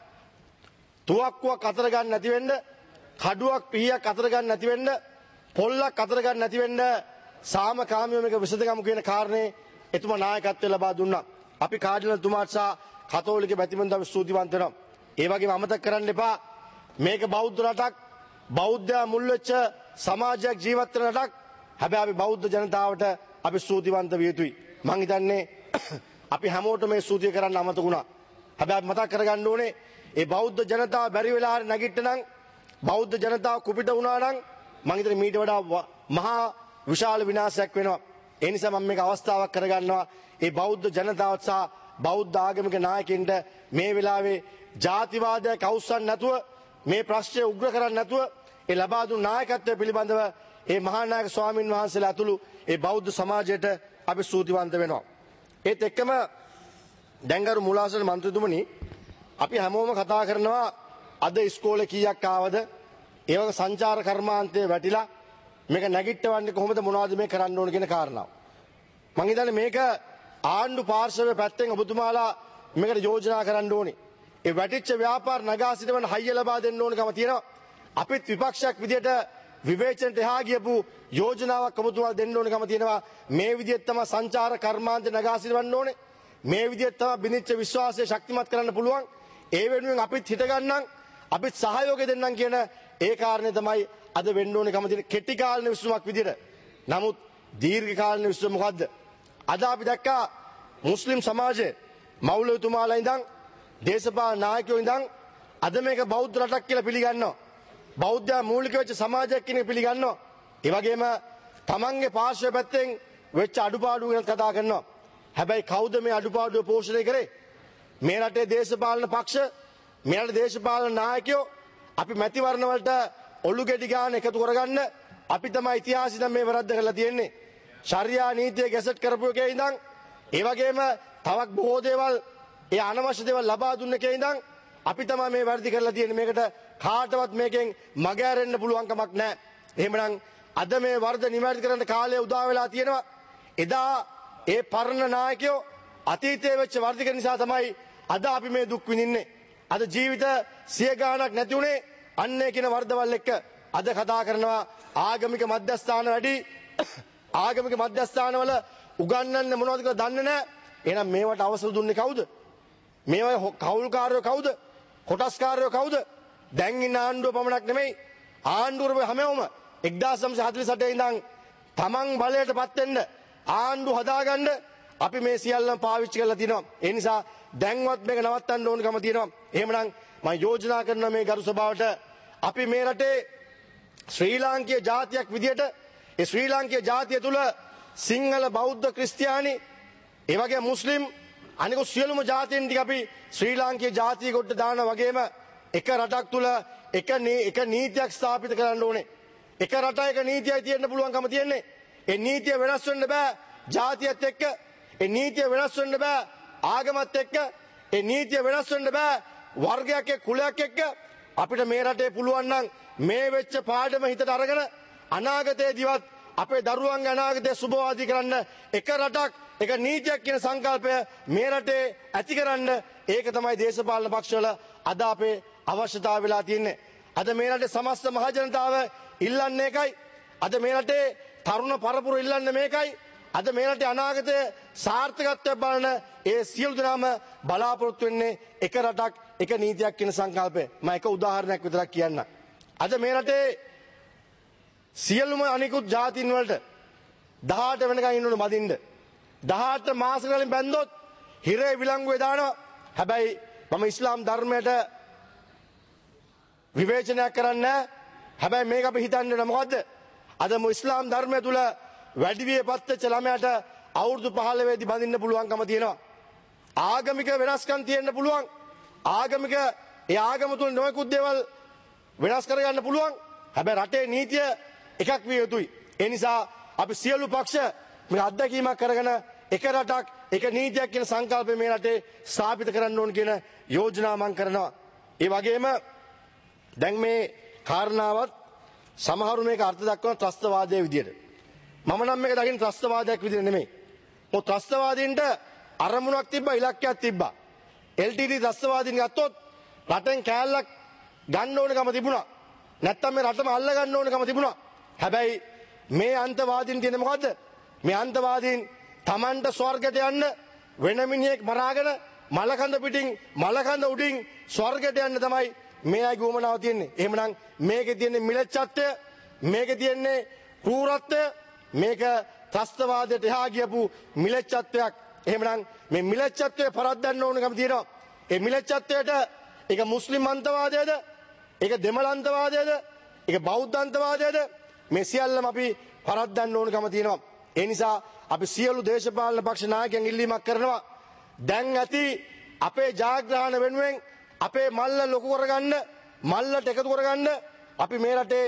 තුවක්කුවක් අතර ගන්න නැති වෙන්න, කඩුවක් පිහියක් අතර ගන්න නැති වෙන්න, පොල්ලක් අතර ගන්න නැති වෙන්න සාමකාමීව මේක විසඳගමු කියන කාරණේ එතුමා නායකත්වය ලබා දුන්නා. අපි කාඩිනල් තුමාට සහ කතෝලික බැතිමතුන්ට අපි ස්තුතිවන්ත වෙනවා. ඒ වගේම අමතක කරන්න එපා මේක බෞද්ධ රටක්, බෞද්ධයා මුල් වෙච්ච සමාජයක් ජීවත් වෙන රටක්. හැබැයි අපි බෞද්ධ ජනතාවට අපි ස්තුතිවන්ත විය යුතුයි. මං හිතන්නේ අපි හැමෝටම මේ ස්තුතිය කරන්න අමතක වුණා. හැබැයි මතක් කරගන්න ඕනේ ඒ බෞද්ධ ජනතාව බැරි වෙලා හරි නැගිටිනනම් බෞද්ධ ජනතාව කුපිට වුණා නම් මං හිතන්නේ මීට වඩා මහා විශාල විනාශයක් වෙනවා. ඒ නිසා මම මේක අවස්ථාවක් කරගන්නවා ඒ බෞද්ධ ජනතාවට සහ බෞද්ධ ආගමික නායකින්ට මේ වෙලාවේ ජාතිවාදයක් අවුස්සන්න නැතුව මේ ප්‍රශ්නය උග්‍ර කරන්න නැතුව ඒ ලබා දුන් නායකත්වය පිළිබඳව ඒ මහා නායක ස්වාමින් වහන්සේලා ඇතුළු ඒ බෞද්ධ සමාජයට අපි ස්තුතිවන්ත වෙනවා. ඒත් එක්කම දැන්ගරු මූලාශ්‍ර මන්ත්‍රීතුමනි අපි හැමෝම කතා කරනවා අද ඉස්කෝලේ කීයක් ආවද? ඒ වගේ සංචාර කර්මාන්තයේ වැටිලා මේක නැගිටවන්නේ කොහොමද මොනවද මේ කරන්න ඕන කියන කාරණාව. මම හිතන්නේ මේක ආණ්ඩු පාර්ශවයේ පැත්තෙන් ඔබතුමාලා මේකට යෝජනා කරන්න ඕනේ. ඒ වැටිච්ච ව්‍යාපාර නගා සිටවන හයිය ලබා දෙන්න ඕනකම තියෙනවා. අපිත් විපක්ෂයක් විදියට විවේචනට එහා ගියපු යෝජනාවක් ඔබතුමාලා දෙන්න ඕනකම තියෙනවා. මේ විදිහට තමයි සංචාර කර්මාන්ත නගා සිටවන්න ඕනේ. මේ විදිහට තමයි බිනිච්ච විශ්වාසය ශක්තිමත් කරන්න පුළුවන්. ඒ වෙනුවෙන් අපිත් හිට ගන්නම්, අපිත් සහයෝගය දෙන්නම් කියන ඒ කාරණේ තමයි අද වෙන්න ඕනකම තියෙන කෙටි කාලීන විශ්වමක් විදියට. නමුත් දීර්ඝ කාලීන විශ්වම මොකද්ද? අද අපි දැක්කා මුස්ලිම් සමාජයේ මෞලවිතුමාලා ඉඳන් දේශපාලන නායකයෝ ඉඳන් අද මේක බෞද්ධ රටක් කියලා පිළිගන්නවා. බෞද්ධ මූලික වෙච්ච සමාජයක් කියන පිළිගන්නවා. ඒ වගේම තමන්ගේ පාර්ශ්වය පැත්තෙන් වෙච්ච අඩුපාඩු ගැන කතා කරනවා. හැබැයි කවුද මේ අඩුපාඩුව පෝෂණය කරේ? මේ රටේ දේශපාලන පක්ෂ, මේ රටේ දේශපාලන නායකයෝ අපි මැතිවරණ වලට ඔලු ගෙඩි ගන්න එකතු කරගන්න අපි තමයි ඉතිහාසෙ දැන් මේ වැරද්ද කරලා තියෙන්නේ. ශරියා නීතිය ගැසට් කරපු එකේ ඉඳන් ඒ වගේම තවක් බොහෝ දේවල් ඒ අනවශ්‍ය දේවල් ලබා දුන්න එකේ ඉඳන් අපි තමයි මේ වැරදි කරලා තියෙන්නේ. මේකට කාටවත් මේකෙන් මග ඇරෙන්න පුළුවන් කමක් නැහැ. එහෙමනම් අද මේ වරද නිවැරදි කරන්න කාලය උදා වෙලා තියෙනවා. එදා ඒ පරණ නායකයෝ අතීතයේ වෙච්ච වරදික නිසා තමයි අද අපි මේ දුක් විඳින්නේ. අද ජීවිත 100 ගාණක් නැති උනේ අන්නේ කියන වරදවල් එක්ක. අද කතා කරනවා ආගමික මධ්‍යස්ථාන වැඩි ආගමික මධ්‍යස්ථානවල උගන්වන්නේ මොනවද කියලා දන්නේ නැහැ. එහෙනම් මේවට අවසර දුන්නේ කවුද? මේවා කවුල්කාරයෝ කවුද? කොටස්කාරයෝ කවුද? දැන් ඉන්න ආණ්ඩුව පමණක් නෙමෙයි ආණ්ඩුව හැමෝම 1948 ඉඳන් තමන් බලයටපත් වෙන්න ආණ්ඩුව හදාගන්න අපි මේ සියල්ලම පාවිච්චි කරලා තිනවා. ඒ නිසා දැන්වත් මේක නවත්තන්න ඕනකම තියෙනවා. එහෙමනම් මම යෝජනා කරනවා මේ ගරු සභාවට අපි මේ රටේ ශ්‍රී ලාංකීය ජාතියක් විදියට ඒ ශ්‍රී ලාංකීය ජාතිය තුල සිංහල බෞද්ධ ක්‍රිස්තියානි ඒ වගේ මුස්ලිම් අනිකුත් සියලුම ජාතීන් ටික අපි ශ්‍රී ලාංකීය ජාතිය කොට දාන වගේම එක රටක් තුල එක නීතියක් ස්ථාපිත කරන්න ඕනේ. එක රටයක නීතියයි තියෙන්න පුළුවන්කම තියෙන්නේ. ඒ නීතිය වෙනස් වෙන්න බෑ ජාතියත් එක්ක. ඒ නීතිය වෙනස් වෙන්න බෑ ආගමත් එක්ක. ඒ නීතිය වෙනස් වෙන්න බෑ වර්ගයක් එක්ක කුලයක් එක්ක. අපිට මේ රටේ පුළුවන් නම් මේ වෙච්ච පාඩම හිතට අරගෙන අනාගතයේදීවත් අපේ දරුවන්ගේ අනාගතය සුබවාදී කරන්න එක රටක් එක නීතියක් කියන සංකල්පය මේ රටේ ඇති කරන්න ඒක තමයි දේශපාලන පක්ෂවල අද අපේ අවශ්‍යතාවය වෙලා තියෙන්නේ. අද මේ රටේ සමස්ත මහ ජනතාව ඉල්ලන්නේ ඒකයි. අද මේ රටේ තරුණ පරපුර ඉල්ලන්නේ මේකයි. අද මේ රටේ අනාගතය සාර්ථකත්වයක් බලන ඒ සියලු දෙනාම බලාපොරොත්තු වෙන්නේ එක රටක් එක නීතියක් කියන සංකල්පය. මම එක උදාහරණයක් විතරක් කියන්නම්. අද මේ රටේ සියලුම අනිකුත් ජාතීන් වලට 18 වෙනකන් ඉන්න ඕන බදින්න. 18 මාස වලින් බැන්දොත් හිරේ විලංගුවේ දානවා. හැබැයි මම ඉස්ලාම් ධර්මයට විවේචනයක් කරන්නේ නැහැ. හැබැයි මේක අපි හිතන්නේ මොකද්ද? අද ඉස්ලාම් ධර්මය තුල වැඩි වියපත් වෙච්ච ළමයාට අවුරුදු 15 දී බඳින්න පුළුවන්කම තියෙනවා. ආගමික වෙනස්කම් තියෙන්න පුළුවන්. ආගමික ඒ ආගම තුල නොයෙකුත් දේවල් වෙනස් කරගන්න පුළුවන්. හැබැයි රටේ නීතිය එකක් විය යුතුයි. ඒ නිසා අපි සියලු පක්ෂ මේ අත්දැකීමක් කරගෙන එක රටක් එක නීතියක් කියන සංකල්පය මේ රටේ ස්ථාපිත කරන්න ඕන කියන යෝජනා මම කරනවා. ඒ වගේම දැන් මේ කාරණාවත් සමහරු මේක අර්ථ දක්වන ත්‍රස්තවාදයේ විදියට. මම නම් මේක දකින්න ත්‍රස්තවාදයක් විදියට නෙමෙයි. මොකද ත්‍රස්තවාදීන්ට අරමුණක් තිබ්බා ඉලක්කයක් තිබ්බා. LTT ත්‍රස්තවාදීන් ගත්තොත් රටෙන් කෑල්ලක් ගන්න ඕනකම තිබුණා. නැත්තම් මේ රටම අල්ල ගන්න ඕනකම තිබුණා. හැබැයි මේ අන්තවාදීන් තියෙන්නේ මොකද්ද? මේ අන්තවාදීන් Tamanට ස්වර්ගයට යන්න වෙන මිනිහෙක් මරාගෙන මලකඳ පිටින් මලකඳ උඩින් ස්වර්ගයට යන්න තමයි මේ අය ගෝමනාව තියෙන්නේ. එහෙමනම් මේකේ තියෙන්නේ මිලච්ඡත්වය, මේකේ තියෙන්නේ කෲරත්වය, මේක ත්‍රස්තවාදයට එහා ගියපු මිලච්ඡත්වයක්. එහෙමනම් මේ මිලච්ඡත්වය පරද්දන්න ඕනකම තියෙනවා. ඒ මිලච්ඡත්වයට ඒක මුස්ලිම් අන්තවාදයේද, ඒක දෙමළ අන්තවාදයේද, ඒක බෞද්ධ අන්තවාදයේද මේ සියල්ලම අපි පරද්දන්න ඕනකම තියෙනවා. ඒ නිසා අපි සියලු දේශපාලන පක්ෂ නායකයන් ඉල්ලීමක් කරනවා. දැන් ඇති අපේ ජාග්‍රහණ වෙනුවෙන් අපේ මල්ල ලොකු කරගන්න, මල්ලට එකතු කරගන්න අපි මේ රටේ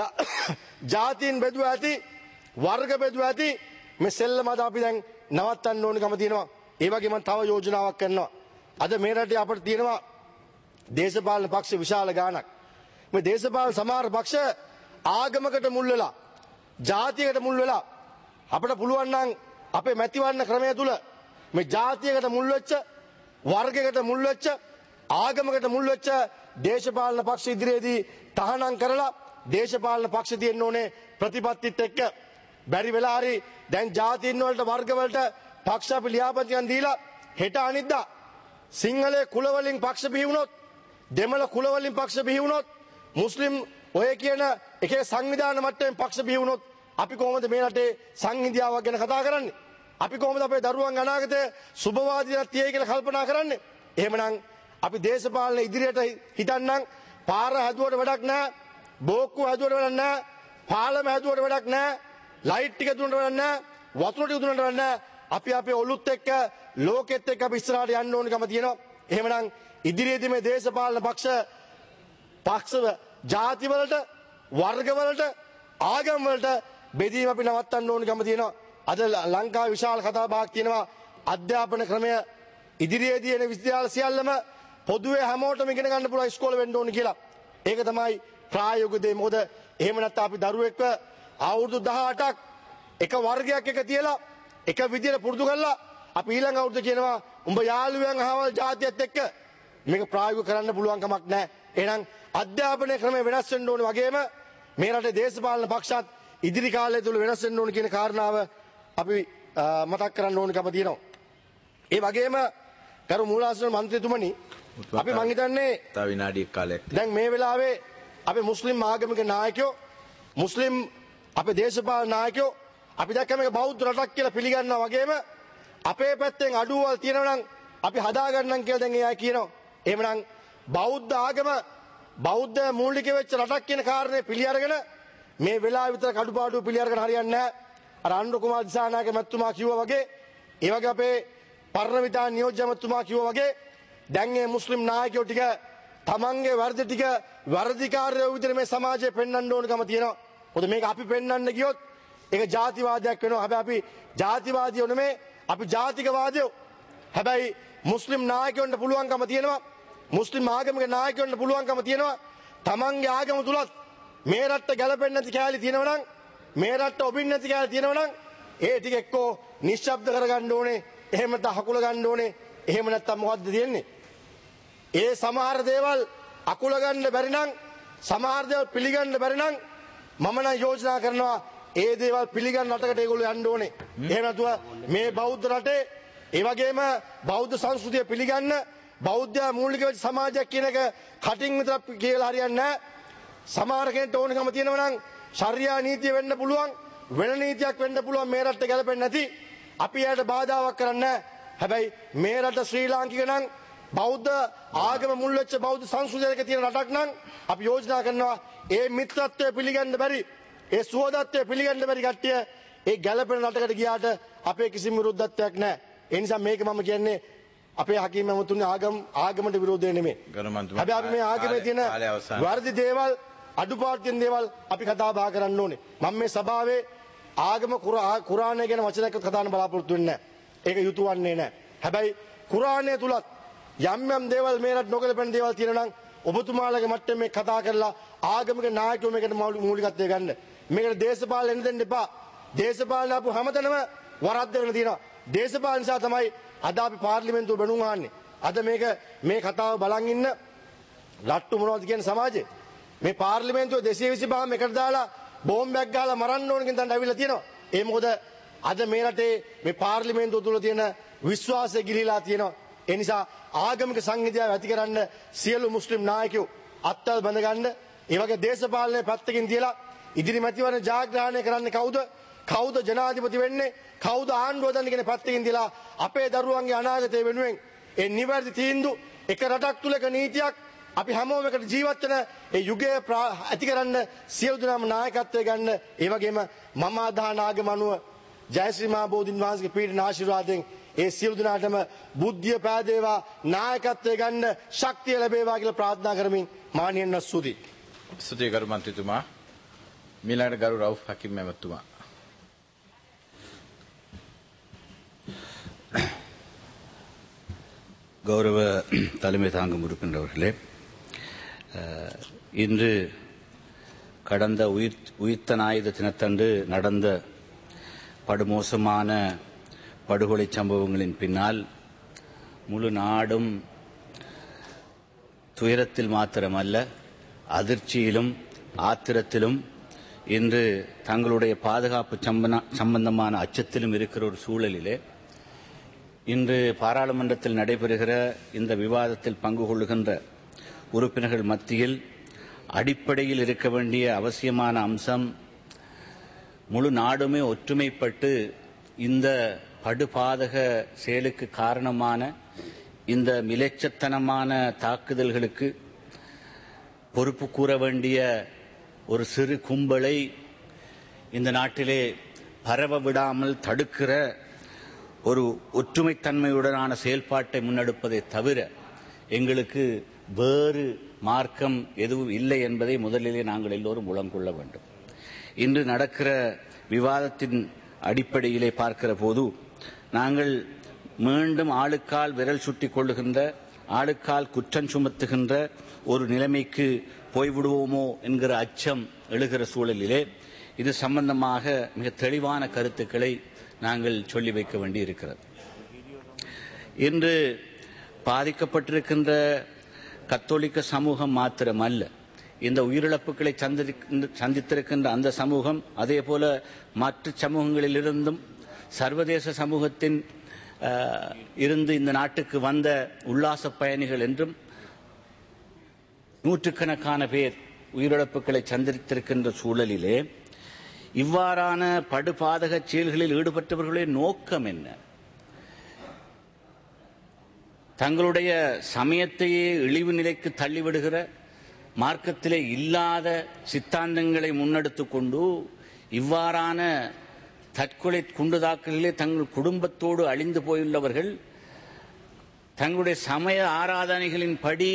ජාතීන් බෙදුවා ඇති, වර්ග බෙදුවා ඇති මේ සෙල්ලම අද අපි දැන් නවත්තන්න ඕනකම තියෙනවා. ඒ වගේම තව යෝජනාවක් කරනවා. අද මේ රටේ අපිට තියෙනවා දේශපාලන පක්ෂ විශාල ගාණක්. මේ දේශපාලන සමහර පක්ෂ ආගමකට මුල් වෙලා, ජාතියකට මුල් වෙලා අපිට පුළුවන් නම් අපේ මැතිවරණ ක්‍රමය තුල මේ ජාතියකට මුල් වෙච්ච, වර්ගයකට මුල් වෙච්ච, ආගමකට මුල් වෙච්ච දේශපාලන පක්ෂ ඉදිරියේදී තහනම් කරලා දේශපාලන පක්ෂ තියෙන්න ඕනේ ප්‍රතිපත්තිත් එක්ක. බැරි වෙලා හරි දැන් ජාතීන් වලට වර්ග වලට පක්ෂ අපි ලියාපදියන් දීලා හෙට අනිද්දා සිංහලයේ කුල වලින් පක්ෂ බිහි වුණොත්, දෙමළ කුල වලින් පක්ෂ බිහි වුණොත්, මුස්ලිම් ඔය කියන එකේ සංවිධාන මට්ටමින් පක්ෂ බිහි වුණොත් අපි කොහොමද මේ රටේ සංහිඳියාවක් ගැන කතා කරන්නේ? අපි කොහොමද අපේ දරුවන් අනාගතය සුබවාදීලා තියයි කියලා කල්පනා කරන්නේ? එහෙමනම් අපි දේශපාලන ඉදිරියට හිතන්නම් පාර හැදුවට වැඩක් නැහැ, බෝක්කුව හැදුවට වැඩක් නැහැ, පාලම හැදුවට වැඩක් නැහැ, ලයිට් ටික දුන්නට වැඩක් නැහැ, වතුර ටික දුන්නට වැඩක් නැහැ. අපි අපේ ඔලුත් එක්ක ලෝකෙත් එක්ක අපි ඉස්සරහට යන්න ඕනකම තියෙනවා. එහෙමනම් ඉදිරියේදී මේ දේශපාලන පක්ෂ ජාති වලට, වර්ග වලට, ආගම් වලට බෙදීම අපි නවත්තන්න ඕන කම තියෙනවා. අද ලංකාවේ විශාල කතා බහක් තියෙනවා. අධ්‍යාපන ක්‍රමය ඉදිරියේදී එන විද්‍යාල සියල්ලම පොදුවේ හැමෝටම ඉගෙන ගන්න පුළුවන් ඉස්කෝල වෙන්න ඕන කියලා. ඒක තමයි ප්‍රායෝගික දේ. මොකද එහෙම නැත්නම් අපි දරුවෙක්ව අවුරුදු 18ක් එක වර්ගයක් එක තියලා එක විදියට පුරුදු කරලා අපි ඊළඟ අවුරුද්ද කියනවා උඹ යාළුවෙන් අහවල් ජාතියත් එක්ක මේක ප්‍රායෝගික කරන්න පුළුවන් කමක් නැහැ. එහෙනම් අධ්‍යාපනයේ ක්‍රමය වෙනස් වෙන්න ඕනේ වගේම මේ රටේ දේශපාලන පක්ෂත් ඉදිරි කාලය තුල වෙනස් වෙන්න ඕනේ කියන කාරණාව අපි මතක් කරන්න ඕනකම තියෙනවා. ඒ වගේම කරු මූලාශ්‍ර මන්ත්‍රීතුමනි අපි මං හිතන්නේ තව විනාඩියක් කාලයක් දැන් මේ වෙලාවේ අපේ මුස්ලිම් ආගමික නායකයෝ මුස්ලිම් අපේ දේශපාලන නායකයෝ අපි දැක්ක මේක බෞද්ධ රටක් කියලා පිළිගන්නවා වගේම අපේ පැත්තෙන් අඩුවල් තියෙනවා නම් අපි හදාගන්නම් කියලා දැන් එයා කියනවා. එහෙමනම් බෞද්ධ ආගම බෞද්ධ මූලික වෙච්ච රටක් කියන කාරණේ පිළි අරගෙන මේ වෙලාව විතර කඩුපාඩු පිළි අරගෙන හරියන්නේ නැහැ. අර අනුර කුමාර දිසානායක මැතිතුමා කිව්වා වගේ ඒ වගේ අපේ පරණ විධාන නියෝජ්‍ය මැතිතුමා කිව්වා වගේ දැන් මේ මුස්ලිම් නායකයෝ ටික තමන්ගේ වර්ධ ටික වර්ධිකාරයෝ විදිහට මේ සමාජයේ පෙන්වන්න ඕනකම තියෙනවා. මොකද මේක අපි පෙන්වන්න ගියොත් ඒක ජාතිවාදයක් වෙනවා. හැබැයි අපි ජාතිවාදියෝ නෙමේ අපි ජාතිකවාදියෝ. හැබැයි මුස්ලිම් නායකයන්ට පුළුවන්කම තියෙනවා මුස්ලිම් ආගමික නායකයන්ට පුළුවන්කම තියෙනවා තමන්ගේ ආගම තුලත් මේ රටට ගැලපෙන්නේ නැති කෑලි තියෙනවා නම් මේ රටට ඔබින් නැති කෑලි තියෙනවා නම් ඒ ටික එක්කෝ නිශ්ශබ්ද කරගන්න ඕනේ. එහෙම නැත්නම් හකුල ගන්න ඕනේ. එහෙම නැත්නම් මොකද්ද තියෙන්නේ? ඒ සමහර දේවල් අකුල ගන්න බැරි නම් සමහර දේවල් පිළිගන්න බැරි නම් මම නම් යෝජනා කරනවා ඒ දේවල් පිළිගන්න රටකට ඒගොල්ලෝ යන්න ඕනේ. එහෙම නැතුව මේ බෞද්ධ රටේ ඒ වගේම බෞද්ධ සංස්කෘතිය පිළිගන්න බෞද්ධ මූලික වෙච්ච සමාජයක් කියන එක කටින් විතර කියලා හරියන්නේ නැහැ. සමහර කෙනෙක්ට ඕනකම තියෙනවා නම් ශරියා නීතිය වෙන්න පුළුවන් වෙන නීතියක් වෙන්න පුළුවන් මේ රටට ගැලපෙන්නේ නැති. අපි එයාට බාධාවක් කරන්නේ නැහැ. හැබැයි මේ රට ශ්‍රී ලාංකික නම් බෞද්ධ ආගම මුල් වෙච්ච බෞද්ධ සංස්කෘතියක තියෙන රටක් නම් අපි යෝජනා කරනවා ඒ මිත්‍රත්වය පිළිගන්න බැරි ඒ සුහදත්වය පිළිගන්න බැරි කට්ටිය ඒ ගැලපෙන රටකට ගියාට අපේ කිසිම විරුද්ධත්වයක් නැහැ. ඒ නිසා මේක මම කියන්නේ අපේ හකීම් මහතුන්ගේ ආගමට විරෝධය නෙමෙයි. හැබැයි අපි මේ ආගමේ තියෙන වර්ධි දේවල් අඩුපාඩු තියෙන දේවල් අපි කතා බහ කරන්න ඕනේ. මම මේ සභාවේ ආගම කුරානය ගැන වචනයක් කතා කරන්න බලාපොරොත්තු වෙන්නේ නැහැ. ඒක යුතුයන්නේ නැහැ. හැබැයි කුරානය තුලත් යම් යම් දේවල් මේ රට නොගැලපෙන දේවල් තියෙනවා නම් ඔබතුමාලගේ මට්ටමේ මේ කතා කරලා ආගමික නායකයෝ මේකට මූලිකත්වය ගන්න. මේකට දේශපාලන එන්න දෙන්න එපා. දේශපාලන අපු හැමතැනම වරද්දගෙන තියෙනවා. දේශපාලන නිසා තමයි අද අපි පාර්ලිමේන්තුව බැනුම් අහන්නේ. අද මේ කතාව බලන් ඉන්න ලට්ටු මොනවද කියන සමාජයේ මේ පාර්ලිමේන්තුව 225 එකට දාලා බෝම්බයක් ගහලා මරන්න ඕන කියන තැනට අවිල්ලා තියෙනවා. ඒ මොකද අද මේ රටේ මේ පාර්ලිමේන්තුව තුල තියෙන විශ්වාසය ගිලිලා තියෙනවා. ඒ නිසා ආගමික සංහිඳියාව ඇති කරන්න සියලු මුස්ලිම් නායකයෝ අත්වල බඳ ගන්න. ඒ වගේ දේශපාලනයේ පැත්තකින් තියලා ඉදිරි මැතිවරණ ජයග්‍රහණය කරන්නේ කවුද? කවුද ජනාධිපති වෙන්නේ? කවුද ආණ්ඩුව දන්නේ කියන පැත්තකින් තියලා අපේ දරුවන්ගේ අනාගතය වෙනුවෙන් ඒ නිවැරදි තීන්දුව එක රටක් තුල එක නීතියක් අපි හැමෝම එකට ජීවත් වෙන ඒ යුගය ඇති කරන්න සියලු දෙනාම නායකත්වය ගන්න. ඒ වගේම මම අදහන ආගම අනුව ජයශ්‍රී මහ බෝධින් වහන්සේගේ පීඩන ආශිර්වාදයෙන් ඒ සියලු දෙනාටම බුද්ධිය පෑදේවා නායකත්වය ගන්න ශක්තිය ලැබේවා කියලා ප්‍රාර්ථනා කරමින් මානියන්න ස්තුතියි. ස්තුතියි ගරු මන්ත්‍රීතුමා. මීළඟට ගරු රවුෆ් හකීම් මහත්මයා. கௌரவ தலைமை தாங்கும் உறுப்பினர்களே, இன்று கடந்த உயிர்த்த ஞாயிறு தினத்தன்று நடந்த படுமோசமான படுகொலை சம்பவங்களின் பின்னால் முழு நாடும் துயரத்தில் மாத்திரமல்ல அதிர்ச்சியிலும் ஆத்திரத்திலும் இன்று தங்களுடைய பாதுகாப்பு சம்பந்தமான அச்சத்திலும் இருக்கிற ஒரு சூழலிலே இன்று பாராளுமன்றத்தில் நடைபெறுகிற இந்த விவாதத்தில் பங்கு கொள்ளுகின்ற உறுப்பினர்கள் மத்தியில் அடிப்படையில் இருக்க வேண்டிய அவசியமான அம்சம் முழு நாடுமே ஒற்றுமைப்பட்டு இந்த படுபாதக செயலுக்கு காரணமான இந்த மிலேச்சத்தனமான தாக்குதல்களுக்கு பொறுப்பு கூற வேண்டிய ஒரு சிறு கும்பலை இந்த நாட்டிலே பரவ விடாமல் தடுக்கிற ஒரு ஒற்றுமைத்தன்மையுடனான செயல்பாட்டை முன்னெடுப்பதை தவிர எங்களுக்கு வேறு மார்க்கம் எதுவும் இல்லை என்பதை முதலிலே நாங்கள் எல்லோரும் உளங்கொள்ள வேண்டும். இன்று நடக்கிற விவாதத்தின் அடிப்படையிலே பார்க்கிற போது நாங்கள் மீண்டும் ஆளுக்கால் விரல் சுட்டிக் கொள்ளுகின்ற, ஆளுக்கால் குற்றம் சுமத்துகின்ற ஒரு நிலைமைக்கு போய்விடுவோமோ என்கிற அச்சம் எழுகிற சூழலிலே இது சம்பந்தமாக மிக தெளிவான கருத்துக்களை நாங்கள் சொல்லி வைக்க வேண்டியிருக்கிறது. இன்று பாதிக்கப்பட்டிருக்கின்ற கத்தோலிக்க சமூகம் மாத்திரமல்ல, இந்த உயிரிழப்புகளை சந்தித்திருக்கின்ற அந்த சமூகம், அதே போல மற்ற சமூகங்களிலிருந்தும் சர்வதேச சமூகத்தின் இருந்து இந்த நாட்டுக்கு வந்த உல்லாச பயணிகள் என்றும் நூற்றுக்கணக்கான பேர் உயிரிழப்புகளை சந்தித்திருக்கின்ற சூழலிலே இவ்வாறான படுபாதக செயல்களில் ஈடுபட்டவர்களுடைய நோக்கம் என்ன? தங்களுடைய சமயத்தையே இழிவு நிலைக்கு தள்ளிவிடுகிற, மார்க்கத்திலே இல்லாத சித்தாந்தங்களை முன்னெடுத்துக் கொண்டு இவ்வாறான தற்கொலை குண்டுதாக்கலிலே தங்கள் குடும்பத்தோடு அழிந்து போயுள்ளவர்கள் தங்களுடைய சமய ஆராதனைகளின் படி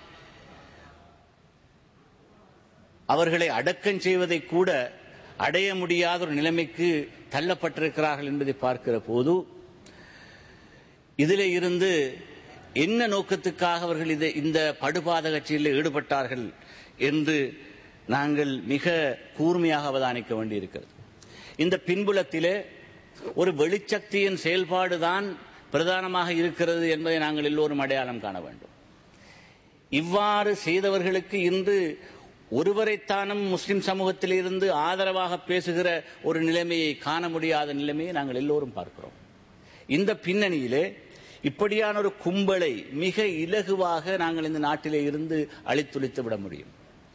அவர்களை அடக்கம் செய்வதை கூட அடைய முடியாத ஒரு நிலைமைக்கு தள்ளப்பட்டிருக்கிறார்கள் என்பதை பார்க்கிற போது இதிலே இருந்து என்ன நோக்கத்துக்காக அவர்கள் இந்த படுபாதக செயலில் ஈடுபட்டார்கள் என்று நாங்கள் மிக கூர்மையாக அவதானிக்க வேண்டியிருக்கிறது. இந்த பின்புலத்திலே ஒரு வெளிச்சக்தியின் செயல்பாடுதான் பிரதானமாக இருக்கிறது என்பதை நாங்கள் எல்லோரும் அடையாளம் காண வேண்டும். இவ்வாறு செய்தவர்களுக்கு இன்று ஒருவரைத்தானும் முஸ்லிம் சமூகத்தில் இருந்து ஆதரவாக பேசுகிற ஒரு நிலைமையை காண முடியாத நிலைமையை நாங்கள் எல்லோரும் பார்க்கிறோம். இந்த பின்னணியிலே இப்படியான ஒரு கும்பலை மிக இலகுவாக நாங்கள் இந்த நாட்டிலே இருந்து அழித்துளித்து விட முடியும்.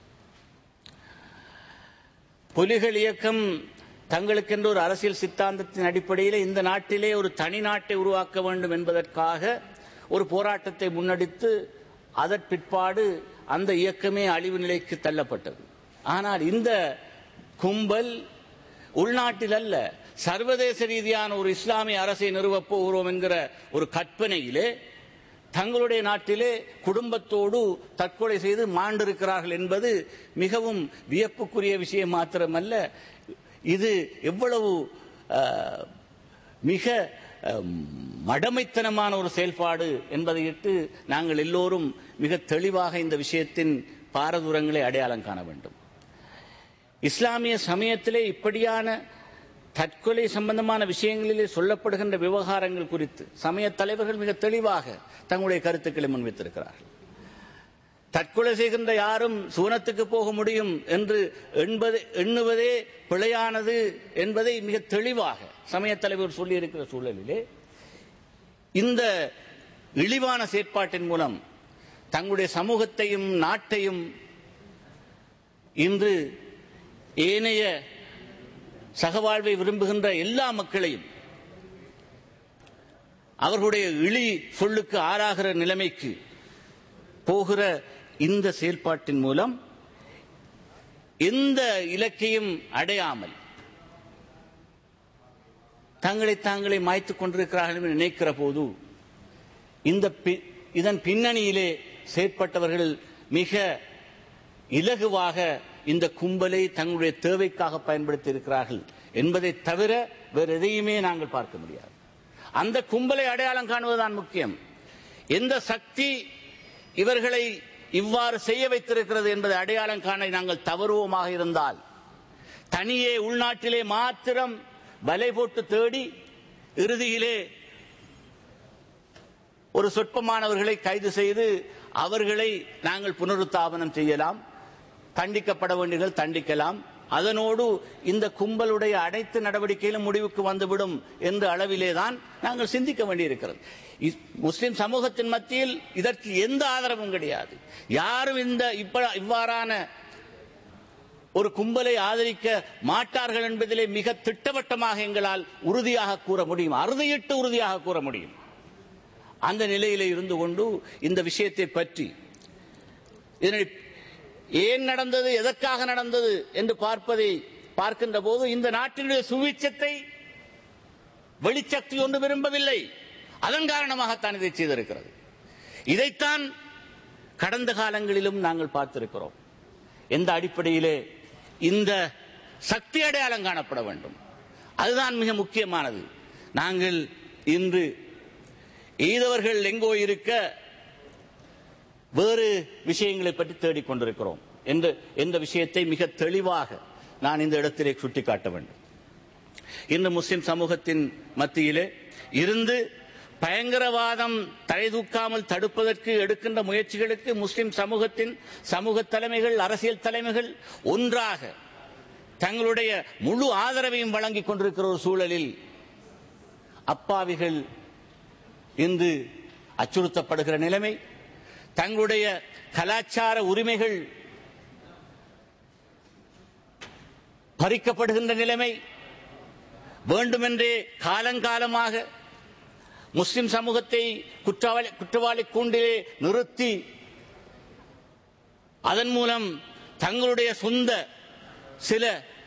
புலிகள் இயக்கம் தங்களுக்கென்ற ஒரு அரசியல் சித்தாந்தத்தின் அடிப்படையில் இந்த நாட்டிலே ஒரு தனி நாட்டை உருவாக்க வேண்டும் என்பதற்காக ஒரு போராட்டத்தை முன்னெடுத்து அதன் பிற்பாடு அந்த இயக்கமே அழிவு நிலைக்கு தள்ளப்பட்டது. ஆனால் இந்த கும்பல் உள்நாட்டில் அல்ல, சர்வதேச ரீதியான ஒரு இஸ்லாமிய அரசை நிறுவப் போகிறோம் என்கிற ஒரு கற்பனையிலே தங்களுடைய நாட்டிலே குடும்பத்தோடு தற்கொலை செய்து மாண்டிருக்கிறார்கள் என்பது மிகவும் வியப்புக்குரிய விஷயம் மாத்திரமல்ல, இது எவ்வளவு மிக மடமைத்தனமான ஒரு செயல்பாடு என்பதையிட்டு நாங்கள் எல்லோரும் மிக தெளிவாக இந்த விஷயத்தின் பாரதூரங்களை அடையாளம் காண வேண்டும். இஸ்லாமிய சமயத்திலே இப்படியான தற்கொலை சம்பந்தமான விஷயங்களிலே சொல்லப்படுகின்ற விவகாரங்கள் குறித்து சமய தலைவர்கள் மிக தெளிவாக தங்களுடைய கருத்துக்களை முன்வைத்திருக்கிறார்கள். தற்கொலை செய்கின்ற யாரும் சூனத்துக்கு போக முடியும் என்று எண்ணுவதே பிழையானது என்பதை மிக தெளிவாக சமய தலைவர் சொல்லியிருக்கிற சூழலிலே இந்த இழிவான செயற்பாட்டின் மூலம் தங்களுடைய சமூகத்தையும் நாட்டையும் இன்று ஏனைய சகவாழ்வை விரும்புகின்ற எல்லா மக்களையும் அவர்களுடைய இழி சொல்லுக்கு ஆளாகிற நிலைமைக்கு போகிற இந்த செயல்பாட்டின் மூலம் எந்த இலக்கையும் அடையாமல் தாங்களை மாய்த்துக் கொண்டிருக்கிறார்கள் என்று நினைக்கிற போது இதன் பின்னணியிலே செயற்பட்டவர்கள் மிக இலகுவாக இந்த கும்பலை தங்களுடைய தேவைக்காக பயன்படுத்தி இருக்கிறார்கள் என்பதை தவிர வேறு எதையுமே நாங்கள் பார்க்க முடியாது. அந்த கும்பலை அடையாளம் காணுவதுதான் முக்கியம். எந்த சக்தி இவர்களை இவ்வாறு செய்ய வைத்திருக்கிறது என்பதை அடையாளம் காண நாங்கள் தவறுவோமாக இருந்தால் தனியே உள்நாட்டிலே மாத்திரம் வலை போட்டு தேடி இறுதியிலே ஒரு சொற்பமானவர்களை கைது செய்து அவர்களை நாங்கள் புனருத்தாபனம் செய்யலாம், தண்டிக்கப்பட வேண்டியவர்கள் தண்டிக்கலாம், அதனோடு இந்த கும்பலுடைய அனைத்து நடவடிக்கைகளும் முடிவுக்கு வந்துவிடும் என்ற அளவிலேதான் நாங்கள் சிந்திக்க வேண்டியிருக்கிறது. முஸ்லிம் சமூகத்தின் மத்தியில் இதற்கு எந்த ஆதரவும் கிடையாது. யாரும் இவ்வாறான ஒரு கும்பலை ஆதரிக்க மாட்டார்கள் என்பதிலே மிக திட்டவட்டமாக எங்களால் உறுதியாக கூற முடியும், அறுதியிட்டு உறுதியாக கூற முடியும். அந்த நிலையிலே இருந்து கொண்டு இந்த விஷயத்தை பற்றி ஏன் நடந்தது, எதற்காக நடந்தது என்று பார்க்கின்ற போது இந்த நாட்டினுடைய சுவிட்சத்தை வெளிச்சக்தி ஒன்று விரும்பவில்லை. அதன் காரணமாகத்தான் இதை செய்திருக்கிறது. இதைத்தான் கடந்த காலங்களிலும் நாங்கள் பார்த்திருக்கிறோம். எந்த அடிப்படையிலே இந்த சக்தி அடையாளம் காணப்பட வேண்டும். அதுதான் மிக முக்கியமானது. நாங்கள் இன்று ஈதவர்கள் எங்கோ இருக்க வேறு விஷயங்களை பற்றி தேடிக்கொண்டிருக்கிறோம் என்ற விஷயத்தை மிக தெளிவாக நான் இந்த இடத்திலே சுட்டிக்காட்ட வேண்டும். இன்று முஸ்லிம் சமூகத்தின் மத்தியிலே இருந்து பயங்கரவாதம் தலைதூக்காமல் தடுப்பதற்கு எடுக்கின்ற முயற்சிகளுக்கு முஸ்லிம் சமூகத்தின் சமூக தலைமைகள், அரசியல் தலைமைகள் ஒன்றாக தங்களுடைய முழு ஆதரவையும் வழங்கிக் கொண்டிருக்கிற ஒரு சூழலில் அப்பாவிகள் இன்று அச்சுறுத்தப்படுகிற நிலைமை, தங்களுடைய கலாச்சார உரிமைகள் பறிக்கப்படுகின்ற நிலைமை, வேண்டுமென்றே காலங்காலமாக முஸ்லிம் சமூகத்தை குற்றவாளி கூண்டிலே நிறுத்தி அதன் மூலம் தங்களுடைய சொந்த சில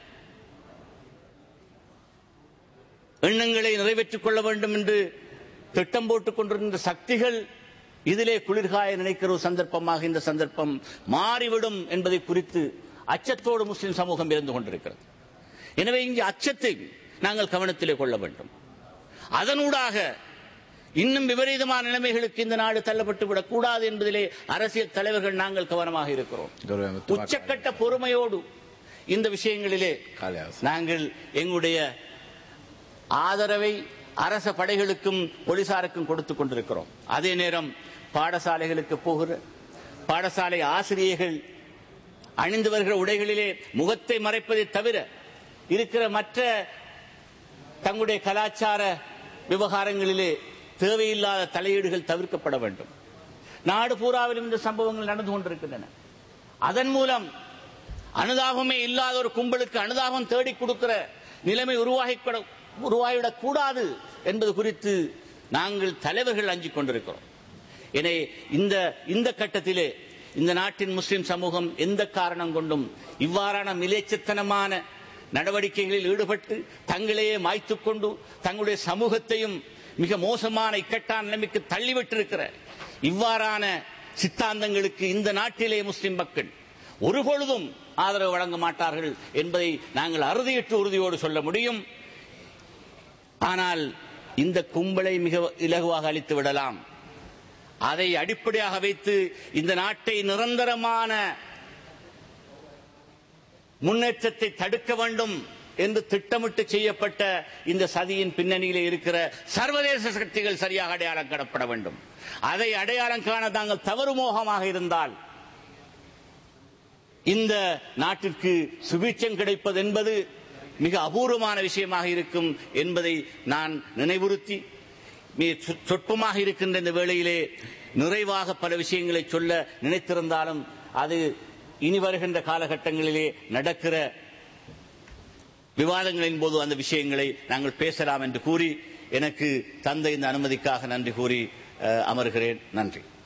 எண்ணங்களை நிறைவேற்றிக் கொள்ள வேண்டும் என்று திட்டம் போட்டுக் கொண்டிருக்கின்ற சக்திகள் இதிலே குளிர்காய நினைக்கிற ஒரு சந்தர்ப்பமாக இந்த சந்தர்ப்பம் மாறிவிடும் என்பதை குறித்து அச்சத்தோடு முஸ்லிம் சமூகம் இருந்து கொண்டிருக்கிறது. எனவே இங்கே அச்சத்தை நாங்கள் கவனத்திலே கொள்ள வேண்டும். அதனூடாக இன்னும் விபரீதமான நிலைமைகளுக்கு இந்த நாடு தள்ளப்பட்டு விடக் கூடாது என்பதிலே அரசியல் தலைவர்கள் நாங்கள் கவனமாக இருக்கிறோம். உச்சக்கட்ட பொறுமையோடு இந்த விஷயங்களிலே நாங்கள் எங்களுடைய ஆதரவை அரச படைகளுக்கும் போலீசாருக்கும் கொடுத்துக் கொண்டிருக்கிறோம். அதே நேரம் பாடசாலைகளுக்கு போகிற பாடசாலை ஆசிரியர்கள் அணிந்து வருகிற உடைகளிலே முகத்தை மறைப்பதை தவிர இருக்கிற மற்ற தங்களுடைய கலாச்சார விவகாரங்களிலே தேவையில்லாத தலையீடுகள் தவிர்க்கப்பட வேண்டும். நாடு பூராவிலும் இந்த சம்பவங்கள் நடந்து கொண்டிருக்கின்றன. அதன் மூலம் அனுதாபமே இல்லாத ஒரு கும்பலுக்கு அனுதாபம் தேடிக் கொடுக்கிற நிலைமை உருவாகிவிடக் கூடாது என்பது குறித்து நாங்கள் தலைவர்கள் அஞ்சிக் கொண்டிருக்கிறோம். எனவே இந்த கட்டத்திலே இந்த நாட்டின் முஸ்லிம் சமூகம் எந்த காரணம் கொண்டும் இவ்வாறான மிலேச்சத்தனமான நடவடிக்கைகளில் ஈடுபட்டு தங்களையே மாய்த்துக் கொண்டு தங்களுடைய சமூகத்தையும் மிக மோசமான இக்கட்டான நிலைமைக்கு தள்ளிவிட்டிருக்கிற இவ்வாறான சித்தாந்தங்களுக்கு இந்த நாட்டிலே முஸ்லிம் மக்கள் ஒருபொழுதும் ஆதரவு வழங்க மாட்டார்கள் என்பதை நாங்கள் அறுதியிட்டு உறுதியோடு சொல்ல முடியும். ஆனால் இந்த கும்பலை மிக இலகுவாக அழித்து விடலாம். அதை அடிப்படையாக வைத்து இந்த நாட்டை நிரந்தரமான முன்னேற்றத்தை தடுக்க வேண்டும் என்று திட்டமிட்டு செய்யப்பட்ட இந்த சதியின் பின்னணியிலே இருக்கிற சர்வதேச சக்திகள் சரியாக அடையாளம் காணப்பட வேண்டும். அதை அடையாளம் காண தாங்கள் தவறுமோகமாக இருந்தால் இந்த நாட்டிற்கு சுபீட்சம் கிடைப்பது என்பது மிக அபூர்வமான விஷயமாக இருக்கும் என்பதை நான் நினைவுறுத்தி சொற்பமாக இருக்கின்ற இந்த வேளையிலே நிறைவாக பல விஷயங்களை சொல்ல நினைத்திருந்தாலும் அது இனி வருகின்ற காலகட்டங்களிலே நடக்கிற விவாதங்களின் போது அந்த விஷயங்களை நாங்கள் பேசலாம் என்று கூறி எனக்கு தந்த இந்த அனுமதிக்காக நன்றி கூறி அமர்கிறேன். நன்றி.